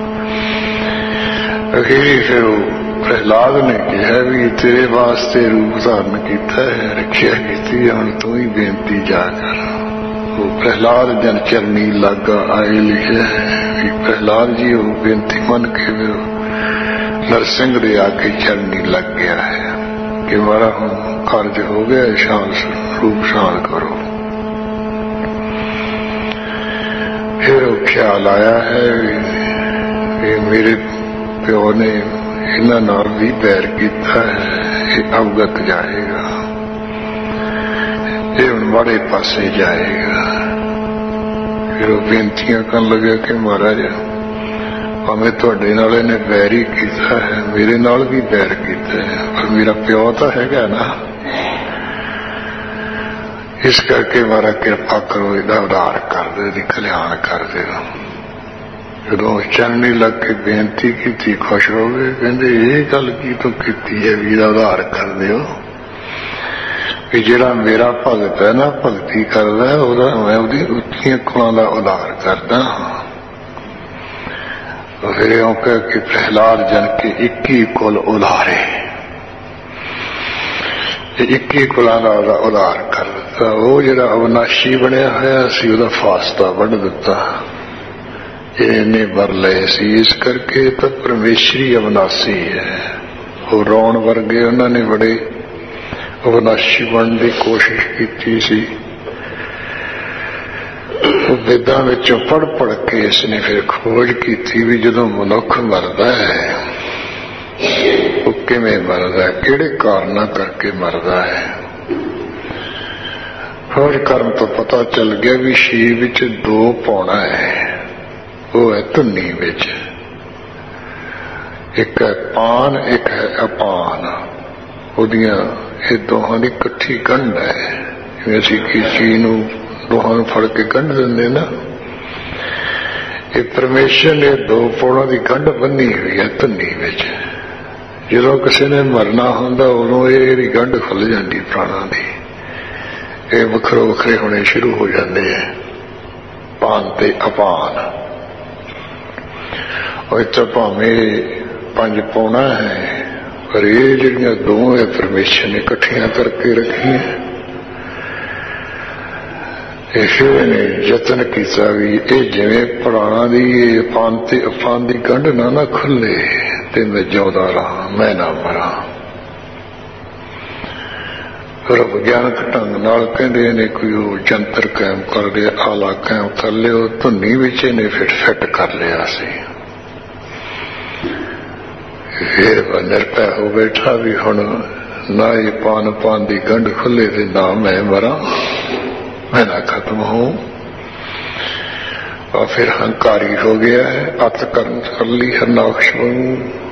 ਅਖੀਰੀ ਫਿਰ ਉਹ ਪ੍ਰਹਿਲਾਦ ਨੇ ਕਿਹਾ ਵੀ ਤੇਰੇ ਵਾਸਤੇ ਰੂਪ ਧਾਰਨ ਕੀਤਾ ਹੈ, ਰੱਖਿਆ ਕੀਤੀ, ਹੁਣ ਤੂੰ ਹੀ ਬੇਨਤੀ ਜਾ ਕਰ। ਉਹ ਪ੍ਰਹਿਲਾਦ ਜਨ ਚਰਨੀ ਲਾਗਾ ਆਏ ਲਿਖਿਆ ਹੈ ਵੀ ਪ੍ਰਹਿਲਾਦ ਜੀ ਉਹ ਬੇਨਤੀ ਮੰਨ ਕੇ ਨਰਸਿੰਘ ਦੇ ਆ ਕੇ ਚਰਨੀ ਲੱਗ ਗਿਆ ਹੈ ਕਿ ਮਾਰਾ ਹੁਣ ਕਾਰਜ ਹੋ ਗਿਆ, ਸ਼ਾਂਤ ਰੂਪ ਸ਼ਾਂਤ ਕਰੋ। ਫਿਰ ਉਹ ਖਿਆਲ ਆਇਆ ਹੈ ਵੀ ਮੇਰੇ ਪਿਓ ਨੇ ਇਹਨਾਂ ਨਾਲ ਵੀ ਬੈਰ ਕੀਤਾ ਹੈ, ਇਹ ਅਵਗਤ ਜਾਏਗਾ, ਇਹ ਹੁਣ ਮਾੜੇ ਪਾਸੇ ਜਾਏਗਾ। ਫਿਰ ਉਹ ਬੇਨਤੀਆਂ ਕਰਨ ਲੱਗਿਆ ਕਿ ਮਹਾਰਾਜ ਭਾਵੇਂ ਤੁਹਾਡੇ ਨਾਲ ਇਹਨੇ ਬੈਰ ਹੀ ਕੀਤਾ ਹੈ, ਮੇਰੇ ਨਾਲ ਵੀ ਬੈਰ ਕੀਤਾ ਹੈ, ਪਰ ਮੇਰਾ ਪਿਓ ਤਾਂ ਹੈਗਾ ਨਾ, ਇਸ ਕਰਕੇ ਮਾਰਾ ਕਿਰਪਾ ਕਰੋ, ਇਹਦਾ ਉਧਾਰ ਕਰ ਦਿਓ, ਇਹਦੀ ਕਲਿਆਣ ਕਰ ਦਿਓ। ਜਦੋਂ ਚਰਨੀ ਲੱਗ ਕੇ ਬੇਨਤੀ ਕੀਤੀ ਖੁਸ਼ ਹੋ ਗਏ। ਕਹਿੰਦੇ ਇਹ ਗੱਲ ਕੀ ਤੂੰ ਕੀਤੀ ਹੈ ਵੀ ਇਹਦਾ ਉਧਾਰ ਕਰ ਦਿਓ, ਕਿ ਜਿਹੜਾ ਮੇਰਾ ਭਗਤ ਹੈ ਨਾ, ਭਗਤੀ ਕਰਦਾ ਉਹਦਾ ਮੈਂ ਉਹਦੀ ਉੱਚੀਆਂ ਕੁਲਾਂ ਦਾ ਉਧਾਰ ਕਰਦਾ। ਫਿਰ ਇਉਂ ਕਹਿ ਕੇ ਪ੍ਰਹਿਲਾਦ ਜਨ ਕੇ 21 ਕੁਲ ਉਧਾਰੇ, 21 ਕੁਲਾਂ ਦਾ ਉਹਦਾ ਉਧਾਰ ਕਰ ਦਿੱਤਾ। ਉਹ ਜਿਹੜਾ ਅਵਨਾਸ਼ੀ ਬਣਿਆ ਹੋਇਆ ਸੀ ਉਹਦਾ ਫਾਸਤਾ ਵੱਢ ਦਿੱਤਾ, ਇਹਨੇ ਵਰ ਲਏ ਸੀ। ਇਸ ਕਰਕੇ ਤਾਂ ਪਰਮੇਸ਼ਰੀ ਅਵਨਾਸ਼ੀ ਹੈ। ਉਹ ਰੌਣ ਵਰਗੇ ਉਹਨਾਂ ਨੇ ਬੜੇ ਅਵਨਾਸ਼ੀ ਬਣਨ ਦੀ ਕੋਸ਼ਿਸ਼ ਕੀਤੀ ਸੀ। ਉਹ ਵੇਦਾਂ ਵਿੱਚੋਂ ਪੜ੍ਹ ਕੇ ਇਸ ਨੇ ਫਿਰ ਖੋਜ ਕੀਤੀ ਵੀ ਜਦੋਂ ਮਨੁੱਖ ਮਰਦਾ ਹੈ ਉਹ ਕਿਵੇਂ ਮਰਦਾ, ਕਿਹੜੇ ਕਾਰਨਾਂ ਕਰਕੇ ਮਰਦਾ ਹੈ। ਖੋਜ ਕਰਨ ਤੋਂ ਪਤਾ ਚੱਲ ਗਿਆ ਵੀ ਸਰੀਰ ਵਿੱਚ 2 ਪੌਣਾ ਹੈ, ਉਹ ਹੈ ਧੁੰਨੀ ਵਿੱਚ, ਇੱਕ ਹੈ ਪਾਨ, ਇੱਕ ਹੈ ਅਪਾਨ। ਉਹਦੀਆਂ ਇਹ ਦੋਹਾਂ ਦੀ ਇਕੱਠੀ ਗੰਢ ਹੈ। ਜਿਵੇਂ ਅਸੀਂ ਕਿਸੇ ਚੀਜ਼ ਨੂੰ ਦੋਹਾਂ ਨੂੰ ਫੜ ਕੇ ਗੰਢ ਦਿੰਦੇ ਨਾ, ਇਹ ਪਰਮੇਸ਼ਰ ਨੇ 2 ਪੌੜਾਂ ਦੀ ਗੰਢ ਬੰਨੀ ਹੋਈ ਹੈ ਧੁੰਨੀ ਵਿੱਚ। ਜਦੋਂ ਕਿਸੇ ਨੇ ਮਰਨਾ ਹੁੰਦਾ ਉਦੋਂ ਇਹਦੀ ਗੰਢ ਖੁੱਲ ਜਾਂਦੀ ਪ੍ਰਾਣਾਂ ਦੀ, ਇਹ ਵੱਖਰੋ ਵੱਖਰੇ ਹੋਣੇ ਸ਼ੁਰੂ ਹੋ ਜਾਂਦੇ ਹੈ, ਪਾਨ ਤੇ ਅਪਾਨ। ਉਹ ਇੱਥੇ ਭਾਵੇਂ 5 ਪੌਣਾ ਹੈ, ਪਰ ਇਹ ਜਿਹੜੀਆਂ 2 ਹੈ ਪਰਮੇਸ਼ਰ ਨੇ ਇਕੱਠੀਆਂ ਕਰਕੇ ਰੱਖੀਆਂ। ਫਿਰ ਨੇ ਯਤਨ ਕੀਤਾ ਵੀ ਇਹ ਜਿਵੇਂ ਪ੍ਰਾਣਾਂ ਦੀ ਇਹ ਪਾਨ ਤੇ ਅਪਾਨ ਦੀ ਗੰਢ ਨਾ ਖੁੱਲੇ ਤੇ ਮੈਂ ਜਿਉਂਦਾ ਰਹਾਂ, ਮੈਂ ਨਾ ਮਰਾਂ। ਫਿਰ ਵਿਗਿਆਨਕ ਢੰਗ ਨਾਲ ਕਹਿੰਦੇ ਨੇ ਕੋਈ ਉਹ ਜੰਤਰ ਕਾਇਮ ਕਰ ਲਿਆ, ਆਲਾ ਕਾਇਮ ਕਰ ਲਿਆ, ਉਹ ਧੁੰਨੀ ਵਿੱਚ ਇਹਨੇ ਫਿੱਟ ਕਰ ਲਿਆ ਸੀ। ਫਿਰ ਨਿਰਭੈ ਹੋ ਬੈਠਾ ਵੀ ਹੁਣ ਨਾ ਇਹ ਪਾਨ ਦੀ ਗੰਢ ਖੁੱਲੇ ਤੇ ਨਾ ਮੈਂ ਮਰਾਂ, ਮੈਂ ਨਾ ਖਤਮ ਹੋ। और फिर हंकारी हो गया है, अत कर्म कर ली हरनाक्ष वांगू।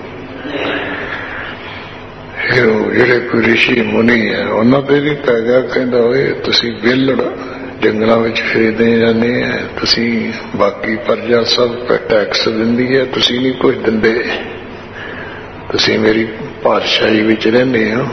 फिर ਜਿਹੜੇ ਕੋਈ ਰਿਸ਼ੀ ਮੁਨੀ ਹੈ ਉਹਨਾਂ ਤੇ ਵੀ ਪੈ ਗਿਆ, ਕਹਿੰਦਾ ਓਏ ਤੁਸੀਂ ਵਿਹਲੜ ਜੰਗਲਾਂ ਵਿੱਚ ਫਿਰਦੇ ਜਾਂਦੇ ਆ, ਤੁਸੀਂ ਬਾਕੀ ਪ੍ਰਜਾ ਸਭ ਟੈਕਸ ਦਿੰਦੀ ਹੈ, ਤੁਸੀਂ ਨਹੀਂ ਕੁਝ ਦਿੰਦੇ, ਤੁਸੀਂ ਮੇਰੀ ਪਾਤਸ਼ਾਹੀ ਵਿੱਚ ਰਹਿੰਦੇ ਹੋ।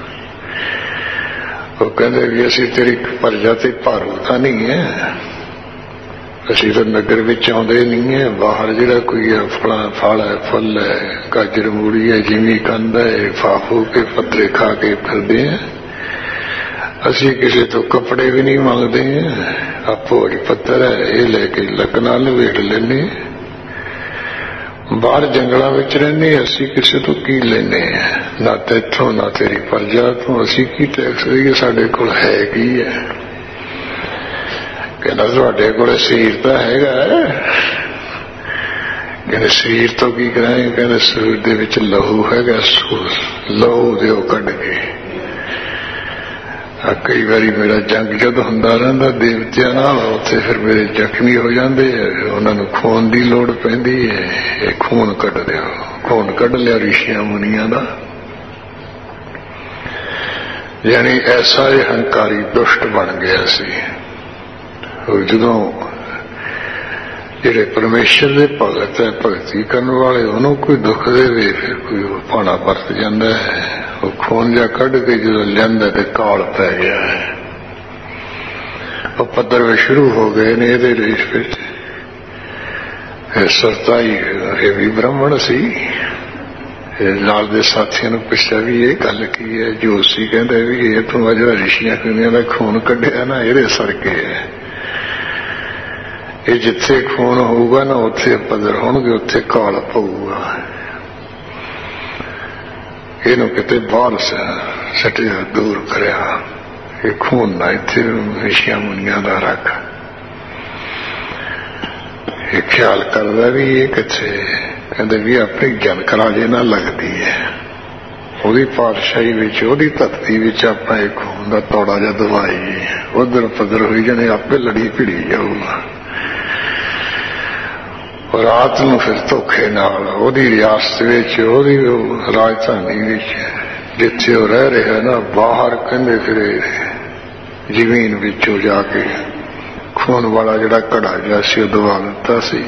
ਉਹ ਕਹਿੰਦੇ ਵੀ ਅਸੀਂ ਤੇਰੀ ਪ੍ਰਜਾ ਤੇ ਭਾਰੂ ਤਾਂ ਨਹੀਂ ਹੈ, ਅਸੀਂ ਤਾਂ ਨਗਰ ਵਿੱਚ ਆਉਂਦੇ ਨਹੀਂ ਹੈ, ਬਾਹਰ ਜਿਹੜਾ ਕੋਈ ਹੈ ਫਲ ਹੈ, ਫੁੱਲ ਹੈ, ਗਾਜਰ ਮੂੜੀ ਹੈ, ਜਿਵੇਂ ਕੰਦ ਹੈ, ਫਾਫੂ ਕੇ ਪੱਤਰੇ ਖਾ ਕੇ ਫਿਰਦੇ ਹਾਂ। ਅਸੀਂ ਕਿਸੇ ਤੋਂ ਕੱਪੜੇ ਵੀ ਨਹੀਂ ਮੰਗਦੇ ਹਾਂ, ਭੋਜ ਪੱਤਰ ਹੈ ਇਹ ਲੈ ਕੇ ਲੱਕ ਨਾਲ ਲਵੇਟ ਲੈਂਦੇ। ਬਾਹਰ ਜੰਗਲਾਂ ਵਿੱਚ ਰਹਿੰਦੇ, ਅਸੀਂ ਕਿਸੇ ਤੋਂ ਕੀ ਲੈਂਦੇ ਹਾਂ, ਨਾ ਤੈਥੋਂ ਨਾ ਤੇਰੀ ਪ੍ਰਜਾ ਤੋਂ, ਅਸੀਂ ਕੀ ਟੈਕਸ ਦੇਈਏ, ਸਾਡੇ ਕੋਲ ਹੈ ਕੀ ਹੈ। ਕਹਿੰਦਾ ਤੁਹਾਡੇ ਕੋਲ ਸਰੀਰ ਤਾਂ ਹੈਗਾ, ਕਹਿੰਦੇ ਸਰੀਰ ਤੋਂ ਕੀ ਕਰਾਂਗੇ, ਕਹਿੰਦੇ ਸਰੀਰ ਦੇ ਵਿੱਚ ਲਹੂ ਹੈਗਾ, ਲਹੂ ਦਿਓ ਕੱਢ ਕੇ। कई बारी मेरा जंग जद हुंदा रहिंदा देवतियां नाल, उत्थे फिर मेरे जख्मी हो जाते हैं, उन्होंने खून की लोड़ पैंदी है, ये खून कढ़ दिओ। खून कढ़ लिया ऋषियां मुनियां दा। यानी ऐसा ये हंकारी दुष्ट बन गया सी। जदों जिहड़े परमेश्वर के भगत है, भगती करने वाले, उन्होंने कोई दुख देवे, फिर कोई भाना बरत जाता है। वो खून जा कढ़ के जो लिया तो काल पै गया है। वो पद्धर शुरू हो गए ने ये रेस में। सरताई ये भी ब्राह्मण सी, नाल दे साथियों ने पुछया भी ये गल की है। जोशी कहते भी ये तू जो ऋषियां कुड़ियां का खून कढ़िया ना, ये सरके है। ये जिथे खून होगा ना उत्थे पद्धर होणगे, उत्थे काल पऊगा। इनू किते बाहर सटिया, दूर करया। ये खून ना इत्थे ऋषियां मुनियां दा रख। ये ख्याल करदा भी ये किथे, कहते भी अपनी जनक राजे नाल लगदी है। ਉਹਦੀ ਪਾਤਸ਼ਾਹੀ ਵਿੱਚ, ਉਹਦੀ ਧਰਤੀ ਵਿੱਚ ਆਪਾਂ ਇਹ ਖੂਨ ਦਾ ਤੌੜਾ ਜਿਹਾ ਦਵਾਈਏ, ਉਧਰ ਪੱਧਰ ਹੋਈ ਜਾਣੇ, ਆਪੇ ਲੜੀ ਭਿੜੀ ਜਾਊਗਾ। ਰਾਤ ਨੂੰ ਫਿਰ ਧੋਖੇ ਨਾਲ ਉਹਦੀ ਰਿਆਸਤ ਵਿੱਚ, ਉਹਦੀ ਰਾਜਧਾਨੀ ਵਿੱਚ ਜਿੱਥੇ ਉਹ ਰਹਿ ਰਿਹਾ ਨਾ, ਬਾਹਰ ਕਹਿੰਦੇ ਫਿਰੇ ਜ਼ਮੀਨ ਵਿੱਚੋਂ ਜਾ ਕੇ ਖੂਨ ਵਾਲਾ ਜਿਹੜਾ ਘੜਾ ਜਿਹਾ ਸੀ ਉਹ ਦਵਾ ਦਿੱਤਾ ਸੀ।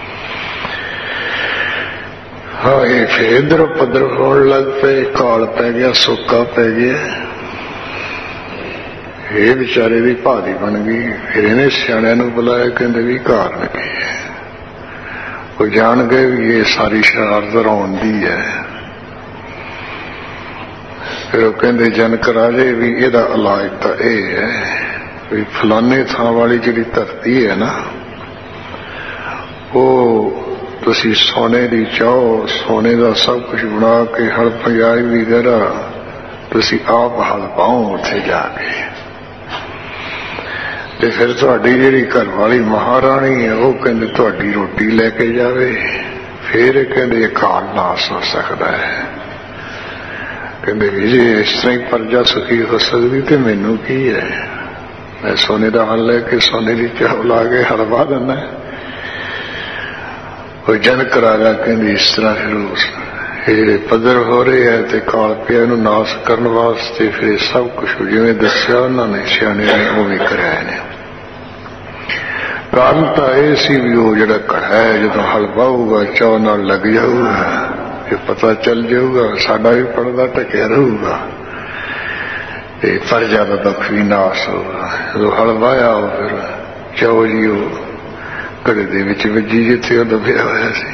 हाँ, ये फिर इधर पद्धर होने लग पे, काल पै गया, सोका पै गया। ये बेचारे की भारी बन गई। फिर इन्हें सियाणियां नूं बुलाया, कहते भी कारण की है। वो जान गए भी ये सारी शरारत रौन दी है। फिर वो कहते जनक राजे भी इहदा इलाज तो यह है भी फलाने थां वाली जिहड़ी धरती है ना, वो तुसी सोने की चाहो, सोने का सब कुछ बना के हल पंजाई वगैरह तुसी आप हल पाओ उत्थे जाके। ते फिर तुहाडी जिहड़ी घर वाली महारानी है, वो कहंदे तुहाडी रोटी लेके जावे। फिर कहंदे काल नाश हो सकता है। कहंदे भी जी इस तरह ही प्रजा सुखी हो सकती तो मैनू की है, मैं सोने का हल लेके सोने की चाह ला के हल पा देना है। जनक राजा कहते इस तरह फिर पद्धर हो रहे है तो काल पिया नाश करने वास्ते फिर सब कुछ जिवें दस्या उन्होंने सियाणियां ने उवें कराया ने। कारण तो यह सी भी वो जिहड़ा घड़ा है जो हल बाहूगा चाह नाल लग जाऊगा, ये पता चल जाऊगा, साडा भी पड़दा ढकिया रहूगा, प्रजा का दुख भी नाश होगा। जो हल बाया हो फिर चाहो जी वो घड़े दे विच वजी जिथे वो दबिया होया सी।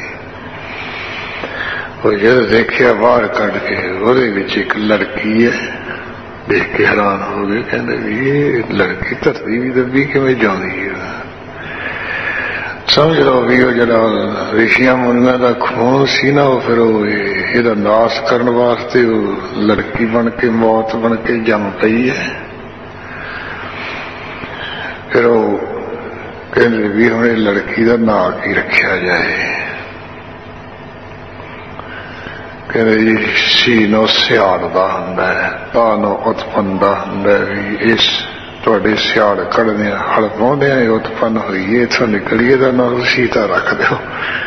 और जद देखिया बाहर कढ़ के ਉਹਦੇ ਵਿੱਚ एक लड़की है, देख के हैरान हो गए। कहते भी ये लड़की धरती भी दबी किवें जांदी है। समझ लो भी वो जरा ऋषियां मुनियां का खून सी ना, वो फिर ਇਹਦਾ नाश करने वास्ते लड़की बन के मौत बन के जम पई है। फिर वो कहते भी हम लड़की का ना की रखा जाए। कहते जी सी नो सियाड़ का हुंदा है, ता नो उत्पन्न का हुंदा है। भी इस तुहाडे सियाड़ कढ़दे हल पाउंदे उत्पन्न हुई है, इथों निकलीए दा नाम सीता रख दो।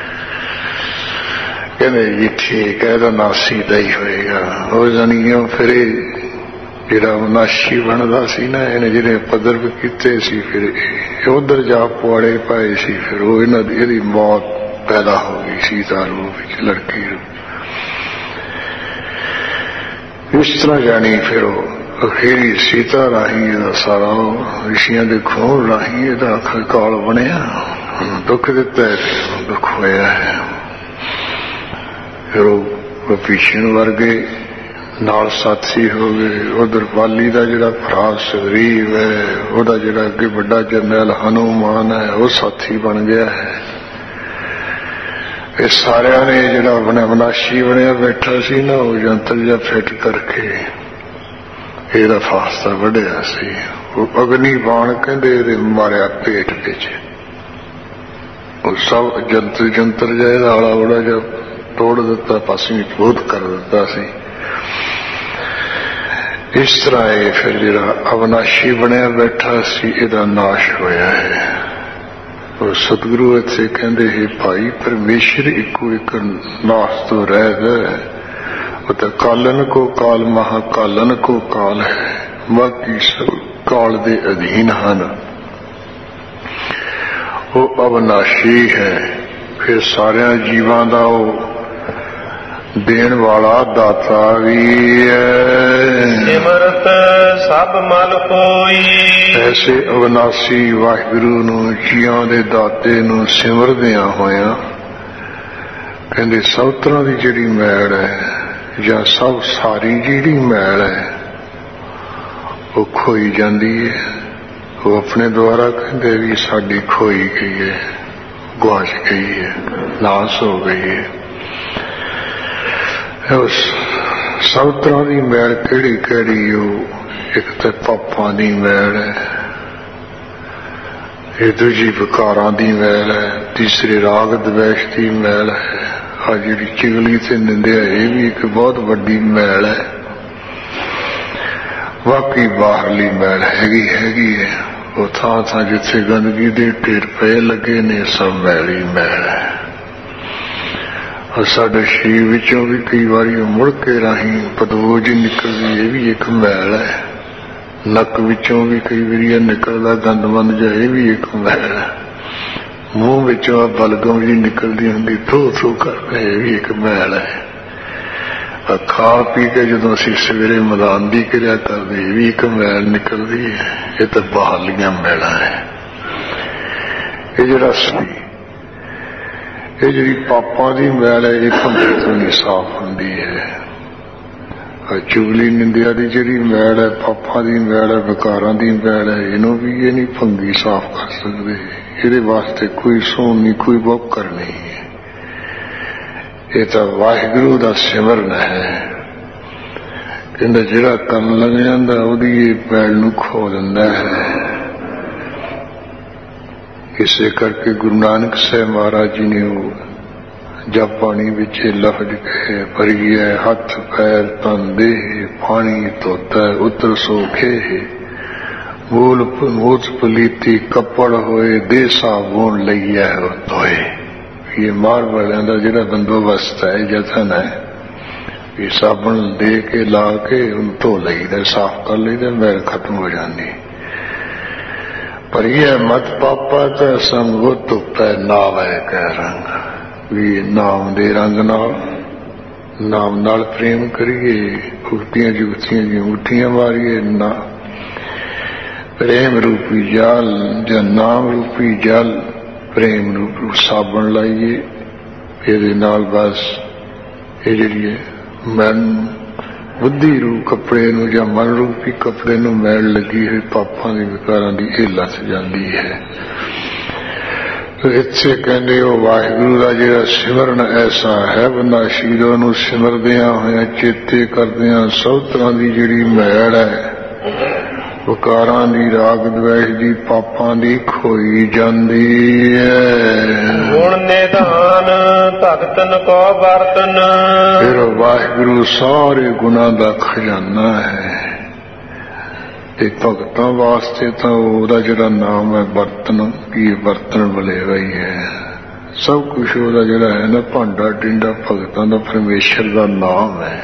कहते जी ठीक है, ਇਹਦਾ नाम सीता ही होएगा। वो जानियो फिर जिहड़ा नाशी बनदा सी ना, इन्हें जिहड़े पद्धर कीते सी फिर उधर जा पुआड़े पाए सी। फिर वो इहदी मौत पैदा हो गई सीता रूप विच, लड़की रूप। इस तरह जानी फिर अखीरी सीता राही सारा ऋषियां दे खून राही इहदा आखिर काल बनिया। दुख दिता है, दुख होया है। फिर वो भीषण वर्गे नाल साथी हो गए। उधर बाली का जिहड़ा भरा सुग्रीव है, वह जिहड़ा अगे बड़ा जरनैल हनुमान है, वो साथी बन गया है। ये सारिया ने जिहड़ा बने विनाशी बनया बैठा सी ना, वो यंत्र जा फिट करके ਇਹਦਾ फास्ता वढ़िया सी। वो अग्नि बाण कहते ਇਹਦੇ मारिया पेट विच। वो सब जंतर जंतर जिहा आला उड़ा जा तोड़ दिता, पासी भूत कर दिता सी। ਇਸ ਤਰ੍ਹਾਂ ਇਹ ਫਿਰ ਜਿਹੜਾ ਅਵਿਨਾਸ਼ੀ ਬਣਿਆ ਬੈਠਾ ਸੀ ਇਹਦਾ ਨਾਸ਼ ਹੋਇਆ ਹੈ। ਔਰ ਸਤਿਗੁਰੂ ਇੱਥੇ ਕਹਿੰਦੇ ਹੈ ਭਾਈ ਪਰਮੇਸ਼ਰ ਇੱਕੋ ਇੱਕ ਨਾਸ ਤੋਂ ਰਹਿਤ ਹੈ। ਉਹ ਤਾਂ ਕਾਲਨ ਕੋ ਕਾਲ ਮਹਾਕਾਲਨ ਕੋ ਕਾਲ ਹੈ, ਬਾਕੀ ਸਭ ਕਾਲ ਦੇ ਅਧੀਨ ਹਨ। ਉਹ ਅਵਿਨਾਸ਼ੀ ਹੈ। ਫਿਰ ਸਾਰਿਆਂ ਜੀਵਾਂ ਦਾ ਉਹ ਦੇਣ ਵਾਲਾ ਦਾਤਾ ਵੀ ਹੈ। ਸਿਮਰਤ ਸਭ ਮਲ ਕੋਈ, ਐਸੇ ਅਵਿਨਾਸ਼ੀ ਵਾਹਿਗੁਰੂ ਨੂੰ ਜੀਆਂ ਦੇ ਦਾਤੇ ਨੂੰ ਸਿਮਰਦਿਆਂ ਹੋਇਆਂ ਕਹਿੰਦੇ ਸਭ ਤਰ੍ਹਾਂ ਦੀ ਜਿਹੜੀ ਮੈਲ ਹੈ ਜਾਂ ਸਭ ਸਾਰੀ ਜਿਹੜੀ ਮੈਲ ਹੈ ਉਹ ਖੋਈ ਜਾਂਦੀ ਹੈ। ਉਹ ਆਪਣੇ ਦੁਆਰਾ ਕਹਿੰਦੇ ਵੀ ਸਾਡੀ ਖੋਈ ਗਈ ਹੈ, ਗੁਆਚ ਗਈ ਹੈ, ਨਾਸ ਹੋ ਗਈ ਹੈ। ਉਸ ਸਭ ਤਰ੍ਹਾਂ ਦੀ ਮੈਲ ਕਿਹੜੀ ਕਿਹੜੀ? ਉਹ ਇੱਕ ਤਾਂ ਪਾਪਾਂ ਦੀ ਮੈਲ ਹੈ, ਇਹ ਦੂਜੀ ਵਿਕਾਰਾਂ ਦੀ ਮੈਲ ਹੈ, ਤੀਸਰੇ ਰਾਗ ਦਵੇਸ਼ ਦੀ ਮੈਲ ਹੈ, ਆ ਜਿਹੜੀ ਚੁਗਲੀ ਤੇ ਨਿੰਦਿਆ ਇਹ ਵੀ ਇੱਕ ਬਹੁਤ ਵੱਡੀ ਮੈਲ ਹੈ। ਬਾਕੀ ਬਾਹਰਲੀ ਮੈਲ ਹੈਗੀ ਹੈ। ਉਹ ਥਾਂ ਥਾਂ ਜਿੱਥੇ ਗੰਦਗੀ ਦੇ ਢੇਰ ਪਏ ਲੱਗੇ ਨੇ ਸਭ ਮੈਲ ਹੀ ਮੈਲ ਹੈ। ਔਰ ਸਾਡੇ ਸਰੀਰ ਵਿੱਚੋਂ ਵੀ ਕਈ ਵਾਰੀ ਮੁੜ ਕੇ ਰਾਹੀਂ ਪਦਵੋਜ ਨਿਕਲਦੀ, ਇਹ ਵੀ ਇੱਕ ਮੈਲ ਹੈ। ਨੱਕ ਵਿੱਚੋਂ ਵੀ ਕਈ ਵਾਰੀ ਨਿਕਲਦਾ ਗੰਦਮੰਦ ਜਿਹਾ, ਇਹ ਵੀ ਇੱਕ ਮੈਲ ਹੈ। ਮੂੰਹ ਵਿੱਚੋਂ ਬਲਗਮ ਜੀ ਨਿਕਲਦੀ ਹੁੰਦੀ ਥੂ ਥੂ ਕਰਕੇ, ਇਹ ਵੀ ਇੱਕ ਮੈਲ ਹੈ। ਖਾ ਪੀ ਕੇ ਜਦੋਂ ਅਸੀਂ ਸਵੇਰੇ ਮੈਦਾਨ ਦੀ ਕਿਰਿਆ ਕਰਦੇ ਇਹ ਵੀ ਇੱਕ ਮੈਲ ਨਿਕਲਦੀ ਹੈ। ਇਹ ਤਾਂ ਬਾਹਰਲੀਆਂ ਮੈਲਾਂ ਹੈ। ਇਹ ਜਿਹੜਾ ਇਹ ਜਿਹੜੀ ਪਾਪਾਂ ਦੀ ਮੈਲ ਹੈ ਇਹ ਭੰਗੇ ਤੋਂ ਨਹੀਂ ਸਾਫ਼ ਹੁੰਦੀ ਹੈ। ਚੁਗਲੀ ਨਿੰਦਿਆ ਦੀ ਜਿਹੜੀ ਮੈਲ ਹੈ, ਪਾਪਾਂ ਦੀ ਮੈਲ ਹੈ, ਵਿਕਾਰਾਂ ਦੀ ਮੈਲ ਹੈ, ਇਹਨੂੰ ਵੀ ਇਹ ਨਹੀਂ ਭੰਗੀ ਸਾਫ਼ ਕਰ ਸਕਦੇ। ਇਹਦੇ ਵਾਸਤੇ ਕੋਈ ਸੋਹਣ ਨਹੀਂ, ਕੋਈ ਬੋਕਰ ਨਹੀਂ ਹੈ। ਇਹ ਤਾਂ ਵਾਹਿਗੁਰੂ ਦਾ ਸਿਮਰਨ ਹੈ। ਕਹਿੰਦਾ ਜਿਹੜਾ ਕਰਨ ਲੱਗ ਜਾਂਦਾ ਉਹਦੀ ਇਹ ਮੈਲ ਨੂੰ ਖੋ ਦਿੰਦਾ ਹੈ। ਇਸੇ ਕਰਕੇ ਗੁਰੂ ਨਾਨਕ ਸਾਹਿਬ ਮਹਾਰਾਜ ਜੀ ਨੇ ਉਹ ਜਪ ਬਾਣੀ ਵਿੱਚ ਲਫ਼ਜ਼ ਕਹੇ, ਭਰੀਏ ਹੱਥ ਪੈਰ ਤਨ ਦੇਹ, ਪਾਣੀ ਧੋਤਾ ਉਤਰ ਸੋਖੇ, ਮੂਲ ਮੂਤ ਪਲੀਤੀ ਕੱਪੜ ਹੋਏ, ਦੇ ਸਾਬੂਨ ਲਈਐ ਧੋਏ। ਇਹ ਮਾਰ ਵਾਲਿਆਂ ਦਾ ਜਿਹੜਾ ਬੰਦੋਬਸਤ ਹੈ, ਯਤਨ ਹੈ, ਇਹ ਸਾਬਣ ਦੇ ਕੇ ਲਾ ਕੇ ਉਹਨੂੰ ਧੋ ਲਈਦਾ, ਸਾਫ਼ ਕਰ ਲਈਦਾ, ਮੈਲ ਖਤਮ ਹੋ ਜਾਂਦੀ। ਪਰ ਇਹ ਮਤ ਪਾਪਾ ਤਾਂ ਸੰਗੋ ਧੁੱਪੈ ਨਾਵੈ ਕੈ ਰੰਗ, ਵੀ ਨਾਮ ਦੇ ਰੰਗ ਨਾਲ, ਨਾਮ ਨਾਲ ਪ੍ਰੇਮ ਕਰੀਏ, ਉਗਤੀਆਂ ਜੁਗਤੀਆਂ ਦੀਆਂ ਉਠੀਆਂ ਮਾਰੀਏ। ਨਾ ਪ੍ਰੇਮ ਰੂਪੀ ਜਲ ਜਾਂ ਨਾਮ ਰੂਪੀ ਜਲ, ਪ੍ਰੇਮ ਨੂੰ ਸਾਬਣ ਲਾਈਏ, ਇਹਦੇ ਨਾਲ ਬਸ ਇਹ ਜਿਹੜੀ ਹੈ ਮਨ ਬੁੱਧੀ ਰੂਪ ਕੱਪੜੇ ਨੂੰ ਜਾਂ ਮਨ ਰੂਪੀ ਕੱਪੜੇ ਨੂੰ ਮੈਲ ਲੱਗੀ ਹੋਈ ਪਾਪਾਂ ਦੀ ਵਿਕਾਰਾਂ ਦੀ ਇਹ ਲੱਥ ਜਾਂਦੀ ਹੈ। ਇੱਥੇ ਕਹਿੰਦੇ ਉਹ ਵਾਹਿਗੁਰੂ ਦਾ ਜਿਹੜਾ ਸਿਮਰਨ ਐਸਾ ਹੈ, ਬੰਦਾ ਸ਼ੀਰੋ ਨੂੰ ਸਿਮਰਦਿਆਂ ਹੋਇਆਂ ਚੇਤੇ ਕਰਦਿਆਂ ਸਭ ਤਰ੍ਹਾਂ ਦੀ ਜਿਹੜੀ ਮੈਲ ਹੈ, ਵਿਕਾਰਾਂ ਦੀ, ਰਾਗ ਦਵੇਸ਼ ਦੀ, ਪਾਪਾਂ ਦੀ ਖੋਈ ਜਾਂਦੀ ਹੈ। ਗੁਣ ਨਿਧਾਨ ਭਗਤਨ ਕੋ ਵਰਤਨ, ਫਿਰ ਵਾਹਿਗੁਰੂ ਸਾਰੇ ਗੁਣਾਂ ਦਾ ਖਜ਼ਾਨਾ ਹੈ। ਤੇ ਭਗਤਾਂ ਵਾਸਤੇ ਤਾਂ ਉਹਦਾ ਜਿਹੜਾ ਨਾਮ ਹੈ ਵਰਤਨ, ਕੀ ਵਰਤਣ ਵਲੇਵਾ ਹੀ ਹੈ। ਸਭ ਕੁਛ ਉਹਦਾ ਜਿਹੜਾ ਹੈ ਨਾ ਭਾਂਡਾ ਟਿੰਡਾ ਭਗਤਾਂ ਦਾ ਪਰਮੇਸ਼ਰ ਦਾ ਨਾਮ ਹੈ।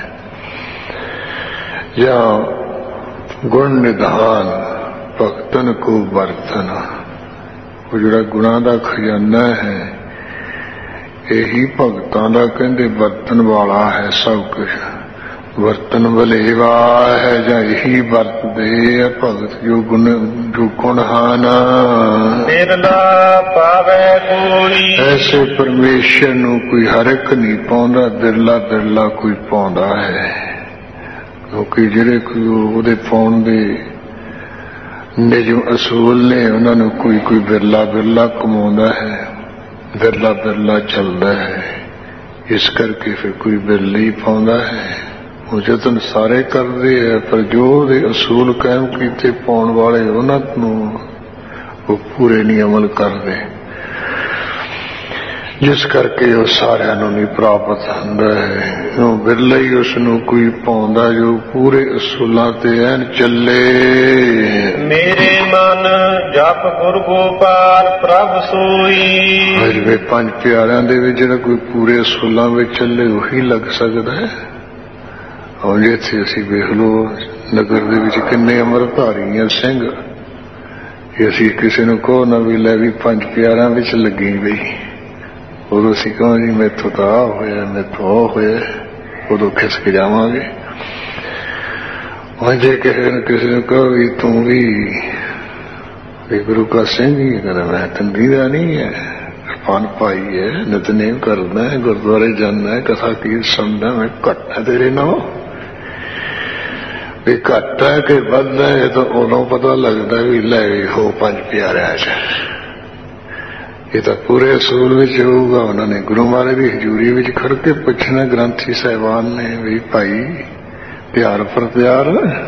ਜਾਂ ਗੁਣ ਨਿਧਾਨ ਭਗਤਨ ਕੋ ਵਰਤਨ, ਉਹ ਜਿਹੜਾ ਗੁਣਾਂ ਦਾ ਖਜ਼ਾਨਾ ਹੈ ਇਹੀ ਭਗਤਾਂ ਦਾ ਕਹਿੰਦੇ ਵਰਤਨ ਵਾਲਾ ਹੈ। ਸਭ ਕੁਛ ਵਰਤਨ ਵਲੇਵਾ ਹੈ ਜਾਂ ਇਹੀ ਵਰਤਦੇ ਆ ਭਗਤ ਜੋ ਗੁਣ ਹਨ। ਬਿਰਲਾ ਪਾਵੇ ਕੋਈ, ਐਸੇ ਪਰਮੇਸ਼ਰ ਨੂੰ ਕੋਈ ਹਰ ਇੱਕ ਨਹੀਂ ਪਾਉਂਦਾ, ਬਿਰਲਾ ਬਿਰਲਾ ਕੋਈ ਪਾਉਂਦਾ ਹੈ। ਕਿਉਂਕਿ ਜਿਹੜੇ ਕੋਈ ਉਹਦੇ ਪਾਉਣ ਦੇ ਨਿਯਮ ਅਸੂਲ ਨੇ ਉਹਨਾਂ ਨੂੰ ਕੋਈ ਕੋਈ ਬਿਰਲਾ ਬਿਰਲਾ ਕਮਾਉਂਦਾ ਹੈ, ਬਿਰਲਾ ਬਿਰਲਾ ਚੱਲਦਾ ਹੈ। ਇਸ ਕਰਕੇ ਫਿਰ ਕੋਈ ਬਿਰਲਾ ਹੀ ਪਾਉਂਦਾ ਹੈ। ਉਹ ਯਤਨ ਸਾਰੇ ਕਰਦੇ ਹੈ, ਪਰ ਜੋ ਉਹਦੇ ਅਸੂਲ ਕਾਇਮ ਕੀਤੇ ਪਾਉਣ ਵਾਲੇ ਉਹਨਾਂ ਨੂੰ ਉਹ ਪੂਰੇ ਨਹੀਂ ਅਮਲ ਕਰਦੇ। ਜਿਸ ਕਰਕੇ ਉਹ ਸਾਰਿਆਂ ਨੂੰ ਨਹੀਂ ਪ੍ਰਾਪਤ ਹੁੰਦਾ ਹੈ। ਉਹ ਬਿਰਲਾ ਹੀ ਉਸ ਨੂੰ ਕੋਈ ਪਾਉਂਦਾ ਜੋ ਪੂਰੇ ਅਸੂਲਾਂ ਤੇ ਐਨ ਚੱਲੇ। ਮੇਰੇ ਮਨ ਜਪ ਗੁਰ ਗੋਪਾਲ ਪ੍ਰਭ ਸੋਈ। ਅਜੇ ਪੰਜ ਪਿਆਰਿਆਂ ਦੇ ਵਿੱਚ ਜਿਹੜਾ ਕੋਈ ਪੂਰੇ ਅਸੂਲਾਂ ਵਿੱਚ ਚੱਲੇ ਉਹੀ ਲੱਗ ਸਕਦਾ ਹੈ। ਹੁਣ ਇੱਥੇ ਅਸੀਂ ਵੇਖ ਲਓ ਨਗਰ ਦੇ ਵਿੱਚ ਕਿੰਨੇ ਅੰਮ੍ਰਿਤਧਾਰੀ ਆ ਸਿੰਘ। ਜੇ ਅਸੀਂ ਕਿਸੇ ਨੂੰ ਕਹੋ ਨਾ ਵੀ ਲੈ ਵੀ ਪੰਜ ਪਿਆਰਿਆਂ ਵਿੱਚ ਲੱਗੀ ਬਈ, ਉਦੋਂ ਅਸੀਂ ਕਹਾਂ ਜੀ ਮੈਥੋਂ ਤਾਂ ਆਹ ਹੋਇਆ ਮੈਥੋਂ ਉਹ ਹੋਇਆ, ਉਦੋਂ ਖਿਸਕ ਜਾਵਾਂਗੇ। ਹੁਣ ਜੇ ਕਿਸੇ ਨੂੰ ਕਹੋ ਵੀ ਤੂੰ ਵੀ ਗੁਰੂ ਕਾ ਸਿੰਘ ਹੀ ਕਹਿੰਦਾ ਮੈਂ ਤੰਗੀ ਦਾ ਨਹੀਂ ਹੈ, ਕਿਰਪਾਨ ਪਾਈ ਹੈ, ਨਿਤਨੇਮ ਕਰਦਾ ਹੈ, ਗੁਰਦੁਆਰੇ ਜਾਂਦਾ ਹੈ, ਕਥਾ ਕੀਰਤ ਸੁਣਦਾ, ਮੈਂ ਘੱਟ ਹੈ ਤੇਰੇ ਨਾਲ। ਵੀ ਘੱਟ ਹੈ ਕਿ ਵੱਧਦਾ ਹੈ ਤਾਂ ਉਦੋਂ ਪਤਾ ਲੱਗਦਾ ਵੀ ਲੈ ਹੋ ਪੰਜ ਪਿਆਰਿਆਂ ਚ। ਇਹ ਤਾਂ ਪੂਰੇ ਅਸੂਲ ਵਿੱਚ ਹੋਊਗਾ। ਉਹਨਾਂ ਨੇ ਗੁਰੂ ਮਹਾਰਾਜ ਦੀ ਹਜ਼ੂਰੀ ਵਿੱਚ ਖੜ ਕੇ ਪੁੱਛਣਾ ਗ੍ਰੰਥੀ ਸਾਹਿਬਾਨ ਨੇ ਵੀ ਭਾਈ ਪਿਆਰ ਪ੍ਰਤਿਆਰ